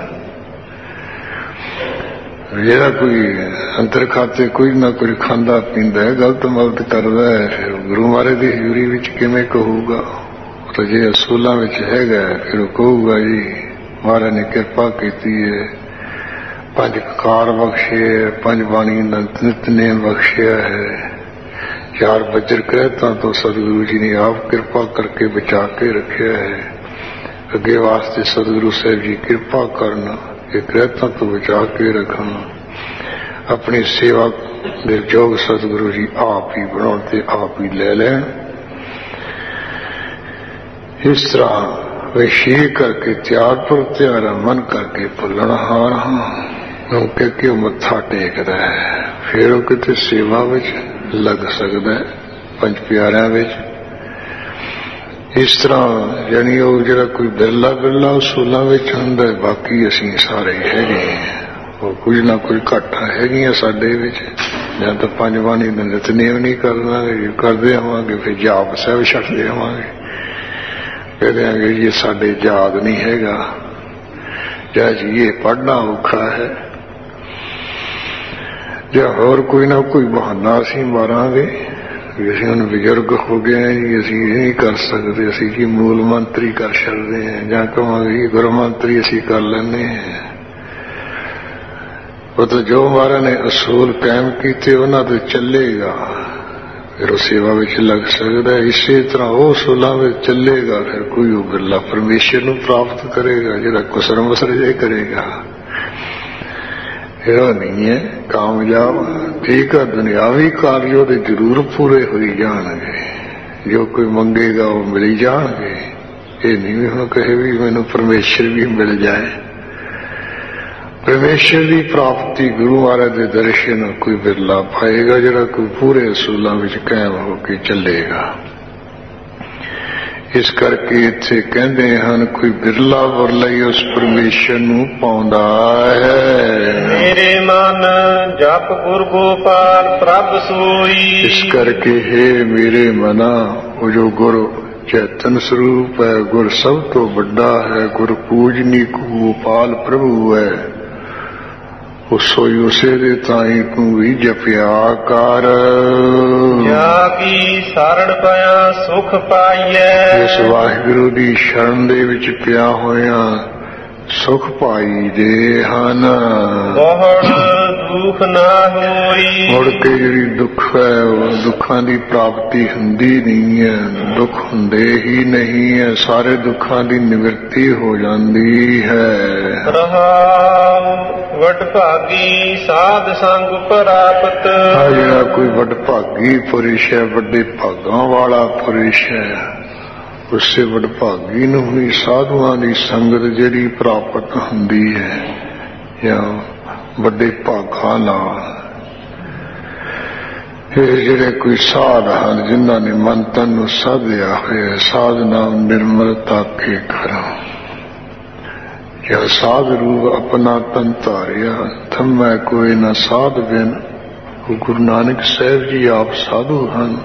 ਜਿਹੜਾ ਕੋਈ ਅੰਤਰ ਖਾਤੇ ਕੋਈ ਨਾ ਕੋਈ ਖਾਂਦਾ ਪੀਂਦਾ ਹੈ, ਗਲਤ ਮਲਤ ਕਰਦਾ ਹੈ, ਫਿਰ ਗੁਰੂ ਮਹਾਰਾਜ ਦੀ ਹਜ਼ੂਰੀ ਵਿੱਚ ਕਿਵੇਂ ਕਹੂਗਾ? ਤਾਂ ਜੇ ਅਸੂਲਾਂ ਵਿੱਚ ਹੈਗਾ ਫਿਰ ਉਹ ਕਹੂਗਾ ਜੀ ਮਹਾਰਾਜ ਨੇ ਕਿਰਪਾ ਕੀਤੀ ਹੈ, ਪੰਜ ਕਕਾਰ ਬਖਸ਼ੇ, ਪੰਜ ਬਾਣੀ ਦਾ ਨਿਤਨੇਮ ਬਖਸ਼ਿਆ ਹੈ, ਚਾਰ ਬੱਜਰ ਕਹਿਤਾਂ ਤੋਂ ਸਤਿਗੁਰੂ ਜੀ ਨੇ ਆਪ ਕਿਰਪਾ ਕਰਕੇ ਬਚਾ ਕੇ ਰੱਖਿਆ ਹੈ। ਅੱਗੇ ਵਾਸਤੇ ਸਤਿਗੁਰੂ ਸਾਹਿਬ ਜੀ ਕਿਰਪਾ ਕਰਨ ਕਿ ਕਹਿਤਾਂ ਤੋਂ ਬਚਾ ਕੇ ਰੱਖਣ। ਆਪਣੀ ਸੇਵਾ ਦੇ ਯੋਗ ਸਤਿਗੁਰੂ ਜੀ ਆਪ ਹੀ ਬਣਾਉਣ ਤੇ ਆਪ ਹੀ ਲੈ ਲੈਣ। ਇਸ ਤਰ੍ਹਾਂ ਵਿਸ਼ੇ ਕਰਕੇ ਤਿਆਰ ਪਰ ਤਿਆਰਾ ਮਨ ਕਰਕੇ ਭੁੱਲਣਹਾਰ ਹਾਂ ਕਿ ਉਹ ਮੱਥਾ ਟੇਕਦਾ ਹੈ, ਫਿਰ ਉਹ ਕਿਤੇ ਸੇਵਾ ਵਿੱਚ ਲੱਗ ਸਕਦਾ ਹੈ ਪੰਜ ਪਿਆਰਿਆਂ ਵਿੱਚ। ਇਸ ਤਰ੍ਹਾਂ ਜਾਣੀ ਉਹ ਜਿਹੜਾ ਕੋਈ ਬਿਰਲਾ ਅਸੂਲਾਂ ਵਿੱਚ ਹੁੰਦਾ, ਬਾਕੀ ਅਸੀਂ ਸਾਰੇ ਹੈਗੇ ਉਹ ਕੁਝ ਨਾ ਕੁਝ ਘਾਟਾਂ ਹੈਗੀਆਂ ਸਾਡੇ ਵਿੱਚ। ਜਾਂ ਤਾਂ ਪੰਜ ਬਾਣੀ ਦਾ ਨਿਤਨੇਮ ਨਹੀਂ ਕਰਨਾਗੇ, ਕਰਦੇ ਆਵਾਂਗੇ ਫਿਰ ਜਾਪ ਸਾਹਿਬ ਛੱਡਦੇ ਆਵਾਂਗੇ, ਕਹਿੰਦੇ ਆਂਗੇ ਜੀ ਸਾਡੇ ਯਾਦ ਨਹੀਂ ਹੈਗਾ, ਜਾਂ ਜੀ ਇਹ ਪੜ੍ਹਨਾ ਔਖਾ ਹੈ, ਜਾਂ ਹੋਰ ਕੋਈ ਨਾ ਕੋਈ ਬਹਾਨਾ ਅਸੀਂ ਮਾਰਾਂਗੇ ਵੀ ਅਸੀਂ ਹੁਣ ਬਜ਼ੁਰਗ ਹੋ ਗਏ ਹਾਂ ਜੀ, ਅਸੀਂ ਇਹ ਨਹੀਂ ਕਰ ਸਕਦੇ, ਅਸੀਂ ਜੀ ਮੂਲ ਮੰਤਰੀ ਕਰ ਛੱਡਦੇ ਹਾਂ, ਜਾਂ ਕਹਾਂਗੇ ਗੁਰੂ ਮੰਤਰੀ ਅਸੀਂ ਕਰ ਲੈਂਦੇ ਹਾਂ। ਉਹ ਤਾਂ ਜੋ ਮਹਾਰਾਜ ਨੇ ਅਸੂਲ ਕਾਇਮ ਕੀਤੇ ਉਹਨਾਂ ਤੇ ਚੱਲੇਗਾ, ਫਿਰ ਉਹ ਸੇਵਾ ਵਿੱਚ ਲੱਗ ਸਕਦਾ। ਇਸੇ ਤਰ੍ਹਾਂ ਉਹ ਅਸੂਲਾਂ ਵਿੱਚ ਚੱਲੇਗਾ, ਫਿਰ ਕੋਈ ਉਹ ਬਿਰਲਾ ਪਰਮੇਸ਼ਰ ਨੂੰ ਪ੍ਰਾਪਤ ਕਰੇਗਾ ਜਿਹੜਾ ਕੁਸਰ ਮਸਰ ਜੇ ਕਰੇਗਾ। ਇਹ ਨਹੀਂ ਹੈ ਕਾਮਯਾਬ। ਠੀਕ ਹੈ, ਦੁਨਿਆਵੀ ਕਾਰਜ ਉਹਦੇ ਜ਼ਰੂਰ ਪੂਰੇ ਹੋਈ ਜਾਣਗੇ, ਜੋ ਕੋਈ ਮੰਗੇਗਾ ਉਹ ਮਿਲ ਜਾਣਗੇ। ਇਹ ਨਹੀਂ ਵੀ ਹੁਣ ਕਹੇ ਵੀ ਮੈਨੂੰ ਪਰਮੇਸ਼ਰ ਵੀ ਮਿਲ ਜਾਏ। ਪਰਮੇਸ਼ਰ ਦੀ ਪ੍ਰਾਪਤੀ ਗੁਰੂ ਮਹਾਰਾਜ ਦੇ ਦਰਸ਼ਨ ਕੋਈ ਬਿਰਲਾ ਪਾਏਗਾ ਜਿਹੜਾ ਕੋਈ ਪੂਰੇ ਅਸੂਲਾਂ ਵਿੱਚ ਕਾਇਮ ਹੋ ਕੇ ਚੱਲੇਗਾ। ਇਸ ਕਰਕੇ ਇੱਥੇ ਕਹਿੰਦੇ ਹਨ ਕੋਈ ਬਿਰਲਾ ਵਰਲਾ ਹੀ ਉਸ ਪਰਮੇਸ਼ਰ ਨੂੰ ਪਾਉਂਦਾ ਹੈ। ਮੇਰੇ ਮਨ ਜਪ ਗੁਰ ਗੋਪਾਲ ਪ੍ਰਭ ਸੋਈ। ਇਸ ਕਰਕੇ ਹੈ ਮੇਰੇ ਮਨਾ ਉਹ ਜੋ ਗੁਰ ਚੇਤਨ ਸਰੂਪ ਹੈ, ਗੁਰ ਸਭ ਤੋਂ ਵੱਡਾ ਹੈ, ਗੁਰ ਪੂਜਨੀਕ ਗੋਪਾਲ ਪ੍ਰਭੂ ਹੈ, ਸੋਈ ਉਸੇ ਦੇ ਤਾਈ ਤੂੰ ਵੀ ਜਪਿਆ ਕਰ। ਜਾ ਕੀ ਸਰਣ ਪਿਆ ਸੁਖ ਪਾਈਐ। ਇਸ ਵਾਹਿਗੁਰੂ ਦੀ ਸ਼ਰਨ ਦੇ ਵਿੱਚ ਪਿਆ ਹੋਇਆ ਸੁਖ ਪਾਈ ਦੇ ਹਨ। ਬਹੁਤ ਦੁੱਖ ਨਾ ਹੋਈ। ਮੁੜ ਕੇ ਜਿਹੜੀ ਦੁੱਖ ਹੈ ਉਹ ਦੁੱਖਾਂ ਦੀ ਪ੍ਰਾਪਤੀ ਹੁੰਦੀ ਨਹੀਂ ਹੈ, ਦੁੱਖ ਹੁੰਦੇ ਹੀ ਨਹੀਂ ਹੈ, ਸਾਰੇ ਦੁੱਖਾਂ ਦੀ ਨਿਵਰਤੀ ਹੋ ਜਾਂਦੀ ਹੈ। ਵਡਭਾਗੀ ਸਾਧ ਸੰਗ ਪ੍ਰਾਪਤ। ਜਿਹੜਾ ਕੋਈ ਵਡਭਾਗੀ ਪੁਰਸ਼ ਹੈ, ਵੱਡੇ ਭਾਗਾਂ ਵਾਲਾ ਪੁਰਸ਼ ਹੈ, ਉਸੇ ਵਡਭਾਗੀ ਨੂੰ ਵੀ ਸਾਧੂਆਂ ਦੀ ਸੰਗਤ ਜਿਹੜੀ ਪ੍ਰਾਪਤ ਹੁੰਦੀ ਹੈ, ਜਾਂ ਵੱਡੇ ਭਾਗਾਂ ਨਾਲ। ਇਹ ਜਿਹੜੇ ਕੋਈ ਸਾਧ ਹਨ ਜਿਨ੍ਹਾਂ ਨੇ ਮਨ ਤਨ ਨੂੰ ਸਾਧਿਆ ਹੋਇਆ, ਸਾਧ ਨਾਮ ਨਿਰਮਲਤਾ ਕੇ ਕਰਾਂ, ਜਾਂ ਸਾਧ ਰੂਪ ਆਪਣਾ ਤਨ ਧਾਰਿਆ, ਥੰਮੈ ਕੋਈ ਨਾ ਸਾਧ ਬਿਨ। ਗੁਰੂ ਨਾਨਕ ਸਾਹਿਬ ਜੀ ਆਪ ਸਾਧੂ ਹਨ।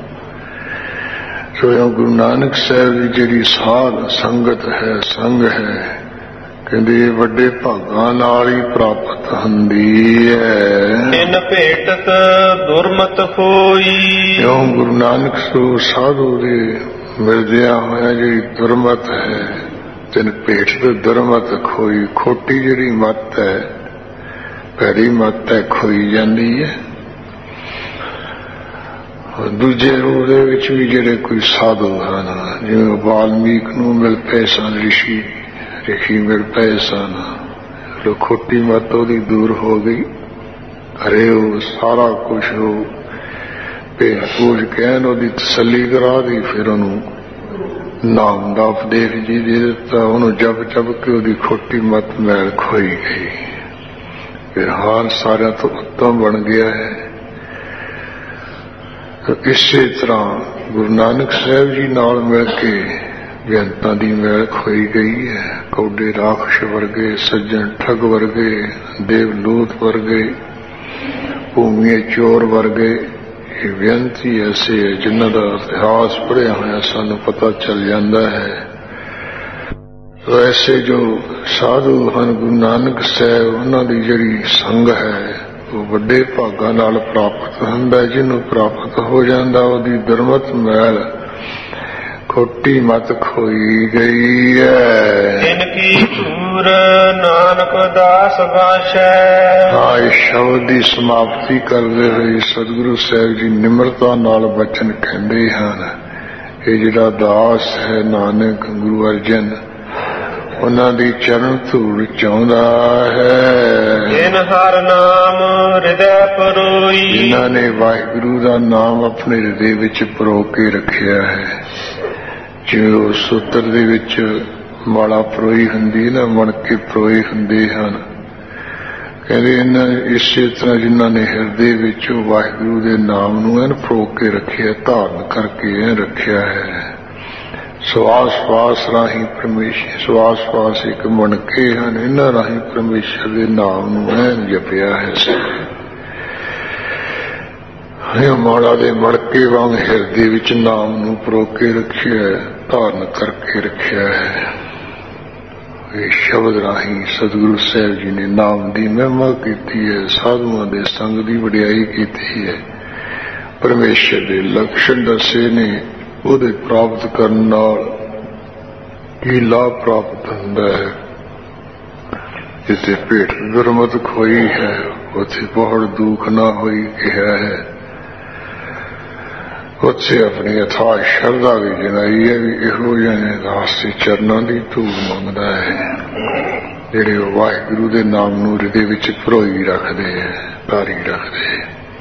ਸੋ ਗੁਰੂ ਨਾਨਕ ਸਾਹਿਬ ਦੀ ਜਿਹੜੀ ਸਾਧ ਸੰਗਤ ਹੈ, ਸੰਗ ਹੈ, ਕਹਿੰਦੇ ਵੱਡੇ ਭਾਗਾਂ ਨਾਲ ਹੀ ਪ੍ਰਾਪਤ ਹੁੰਦੀ ਹੈ। ਤਿਨ ਭੇਟਤ ਦੁਰਮਤ ਹੋਈ। ਕਿਉਂ ਗੁਰੂ ਨਾਨਕ ਸਾਧੂ ਦੇ ਮਿਲਦਿਆਂ ਹੋਇਆ ਜਿਹੜੀ ਦੁਰਮਤ ਹੈ, ਤਿਨ ਭੇਟਤ ਦੁਰਮਤ ਖੋਈ। ਖੋਟੀ ਜਿਹੜੀ ਮੱਤ ਹੈ, ਭੈੜੀ ਮੱਤ ਹੈ, ਖੋਈ ਜਾਂਦੀ ਹੈ। ਦੂਜੇ ਰੂਪ ਦੇ ਵਿੱਚ ਵੀ ਜਿਹੜੇ ਕੋਈ ਸਾਧੂ ਹਨ, ਜਿਵੇਂ ਵਾਲਮੀਕ ਨੂੰ ਮਿਲ ਪਏ ਸਨ ਰਿਸ਼ੀ ਮਿਲ ਪਏ ਸਨ, ਖੋਟੀ ਮੱਤ ਉਹਦੀ ਦੂਰ ਹੋ ਗਈ। ਘਰੇ ਉਹ ਸਾਰਾ ਕੁਛ ਉਹ ਭੇਜ ਭੂਜ ਕਹਿਣ ਉਹਦੀ ਤਸੱਲੀ ਕਰਾ ਦੀ, ਫਿਰ ਉਹਨੂੰ ਨਾਮ ਦਾ ਉਪਦੇਸ਼ ਜੀ ਦੇ ਦਿੱਤਾ। ਉਹਨੂੰ ਜਪ ਜਪ ਕੇ ਉਹਦੀ ਖੋਟੀ ਮੱਤ ਮੈਲ ਖੋਈ ਗਈ। ਫਿਰ ਹਾਲ ਸਾਰਿਆਂ ਤੋਂ ਉੱਤਮ ਬਣ ਗਿਆ ਹੈ। ਇਸੇ ਤਰ੍ਹਾਂ ਗੁਰੂ ਨਾਨਕ ਸਾਹਿਬ ਜੀ ਨਾਲ ਮਿਲ ਕੇ ਬੇਅੰਤਾਂ ਦੀ ਮੈਲ ਖੋਈ ਗਈ ਹੈ। ਕੌਡੇ ਰਾਖਸ਼ ਵਰਗੇ, ਸੱਜਣ ਠੱਗ ਵਰਗੇ, ਦੇਵ ਲੂਤ ਵਰਗੇ, ਭੂਮੀਏ ਚੋਰ ਵਰਗੇ, ਇਹ ਬੇਅੰਤ ਹੀ ਐਸੇ ਹੈ ਜਿਨ੍ਹਾਂ ਦਾ ਇਤਿਹਾਸ ਪੜ੍ਹਿਆ ਹੋਇਆ ਸਾਨੂੰ ਪਤਾ ਚੱਲ ਜਾਂਦਾ ਹੈ। ਐਸੇ ਜੋ ਸਾਧੂ ਹਨ ਗੁਰੂ ਨਾਨਕ ਸਾਹਿਬ, ਉਹਨਾਂ ਦੀ ਜਿਹੜੀ ਸੰਗ ਹੈ ਉਹ ਵੱਡੇ ਭਾਗਾਂ ਨਾਲ ਪ੍ਰਾਪਤ ਹੁੰਦਾ। ਜਿਹਨੂੰ ਪ੍ਰਾਪਤ ਹੋ ਜਾਂਦਾ ਉਹਦੀ ਦੁਰਮਤ ਮੈਲ ਖੋਟੀ ਮਤ ਖੋਈ ਗਈ ਹੈ। ਤਿਨ ਕੀ ਧੂਰ ਨਾਨਕ ਦਾਸ ਬਾਸ਼ੈ। ਹਾਂ, ਇਸ ਸ਼ਬਦ ਦੀ ਸਮਾਪਤੀ ਕਰਦੇ ਹੋਏ ਸਤਿਗੁਰੂ ਸਾਹਿਬ ਜੀ ਨਿਮਰਤਾ ਨਾਲ ਬਚਨ ਕਹਿੰਦੇ ਹਨ। ਇਹ ਜਿਹੜਾ ਦਾਸ ਹੈ ਨਾਨਕ ਗੁਰੂ ਅਰਜਨ, ਉਹਨਾਂ ਦੀ ਚਰਨ ਧੂੜ ਚਾਹੁੰਦਾ ਹੈ। ਜਿਨ ਹਰ ਨਾਮ ਹਿਰਦੈ ਪਰੋਈ। ਜਿਨ੍ਹਾਂ ਨੇ ਵਾਹਿਗੁਰੂ ਦਾ ਨਾਮ ਆਪਣੇ ਹਿਰਦੇ ਵਿੱਚ ਪਰੋ ਕੇ ਰੱਖਿਆ ਹੈ। ਜਿਵੇਂ ਉਹ ਸੂਤਰ ਦੇ ਵਿੱਚ ਮਾਲਾ ਪਰੋਈ ਹੁੰਦੀ ਨਾ, ਮਣਕੇ ਪਰੋਏ ਹੁੰਦੇ ਹਨ। ਕਹਿੰਦੇ ਇਹਨਾਂ ਇਸੇ ਤਰ੍ਹਾਂ ਜਿਨ੍ਹਾਂ ਨੇ ਹਿਰਦੇ ਵਿੱਚ ਵਾਹਿਗੁਰੂ ਦੇ ਨਾਮ ਨੂੰ ਐਨ ਪਰੋ ਕੇ ਰੱਖਿਆ, ਧਾਰਨ ਕਰਕੇ ਐਨ ਰੱਖਿਆ ਹੈ। ਸਵਾਸ ਰਾਹੀਂ ਪਰਮੇਸ਼ਰ, ਸਵਾਸ ਇੱਕ ਮਣਕੇ ਹਨ, ਇਹਨਾਂ ਰਾਹੀਂ ਪਰਮੇਸ਼ਰ ਦੇ ਨਾਮ ਨੂੰ ਐਨ ਜਪਿਆ ਹੈ। ਮਾਲਾ ਦੇ ਮਣਕੇ ਵਾਂਗ ਹਿਰਦੇ ਵਿੱਚ ਨਾਮ ਨੂੰ ਪਰੋ ਕੇ ਰੱਖਿਆ, ਧਾਰਨ ਕਰਕੇ ਰੱਖਿਆ ਹੈ। ਇਹ ਸ਼ਬਦ ਰਾਹੀਂ ਸਤਿਗੁਰੂ ਸਾਹਿਬ ਜੀ ਨੇ ਨਾਮ ਦੀ ਮਹਿਮਾ ਕੀਤੀ ਹੈ, ਸਾਧੂਆਂ ਦੇ ਸੰਗ ਦੀ ਵਡਿਆਈ ਕੀਤੀ ਹੈ, ਪਰਮੇਸ਼ਰ ਦੇ ਲਕਸ਼ਣ ਦੱਸੇ ਨੇ। ਉਹਦੇ ਪ੍ਰਾਪਤ ਕਰਨ ਨਾਲ ਕੀ ਲਾਭ ਪ੍ਰਾਪਤ ਹੁੰਦਾ ਹੈ। ਜਿੱਥੇ ਭੇਟ ਦੁਰਮਤ ਖੋਈ ਹੈ, ਉੱਥੇ ਬਹੁਤ ਦੁੱਖ ਨਾ ਹੋਈ ਕਿਹਾ ਹੈ। ਉੱਥੇ ਆਪਣੀ ਅਥਾਹ ਸ਼ਰਧਾ ਵੀ ਜਨਾਈ ਹੈ ਵੀ ਇਹੋ ਜਿਹੇ ਦਾਸ ਦੇ ਚਰਨਾਂ ਦੀ ਧੂੜ ਮੰਗਦਾ ਹੈ, ਜਿਹੜੇ ਉਹ ਵਾਹਿਗੁਰੂ ਦੇ ਨਾਮ ਨੂੰ ਹਿਰਦੇ ਵਿੱਚ ਪਰੋਈ ਰੱਖਦੇ ਹੈ, ਧਾਰੀ ਰੱਖਦੇ।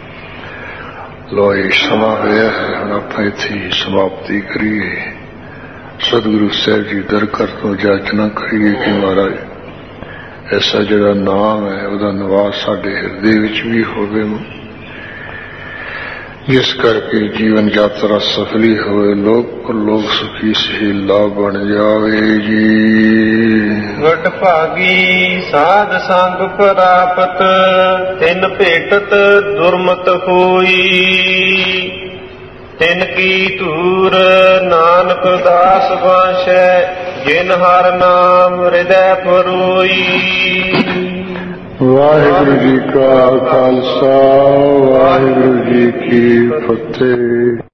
ਲੋ ਇਹ ਸਮਾਂ ਹੋਇਆ ਹੈ, ਹੁਣ ਆਪਾਂ ਇੱਥੇ ਸਮਾਪਤੀ ਕਰੀਏ। ਸਤਿਗੁਰੂ ਸਾਹਿਬ ਜੀ ਦਰ ਕਰ ਤੋਂ ਜਾਚਨਾ ਕਰੀਏ ਕਿ ਮਹਾਰਾਜ ਐਸਾ ਜਿਹੜਾ ਨਾਮ ਹੈ ਉਹਦਾ ਨਿਵਾਸ ਸਾਡੇ ਹਿਰਦੇ ਵਿੱਚ ਵੀ ਹੋਵੇ, ਜਿਸ ਕਰਕੇ ਜੀਵਨ ਯਾਤਰਾ ਸਫਲੀ ਹੋਵੇ, ਲੋਕ ਸੁਖੀ ਸਹੀਲਾ ਬਣ ਜਾਵੇ ਜੀ। ਵਡ ਭਾਗੀ ਸਾਧ ਸੰਗ ਪ੍ਰਾਪਤ, ਤਿਨ ਭੇਟਤ ਦੁਰਮਤ ਹੋਈ। ਤਿਨ ਕੀ ਧੂਰ ਨਾਨਕ ਦਾਸ ਬਾਸ਼ੈ, ਜਿਨ ਹਰ ਨਾਮ ਹਿਰਦੈ ਪਰੋਈ। ਵਾਹਿਗੁਰੂ ਜੀ ਕਾ ਖਾਲਸਾ, ਵਾਹਿਗੁਰੂ ਜੀ ਕੀ ਫਤਿਹ।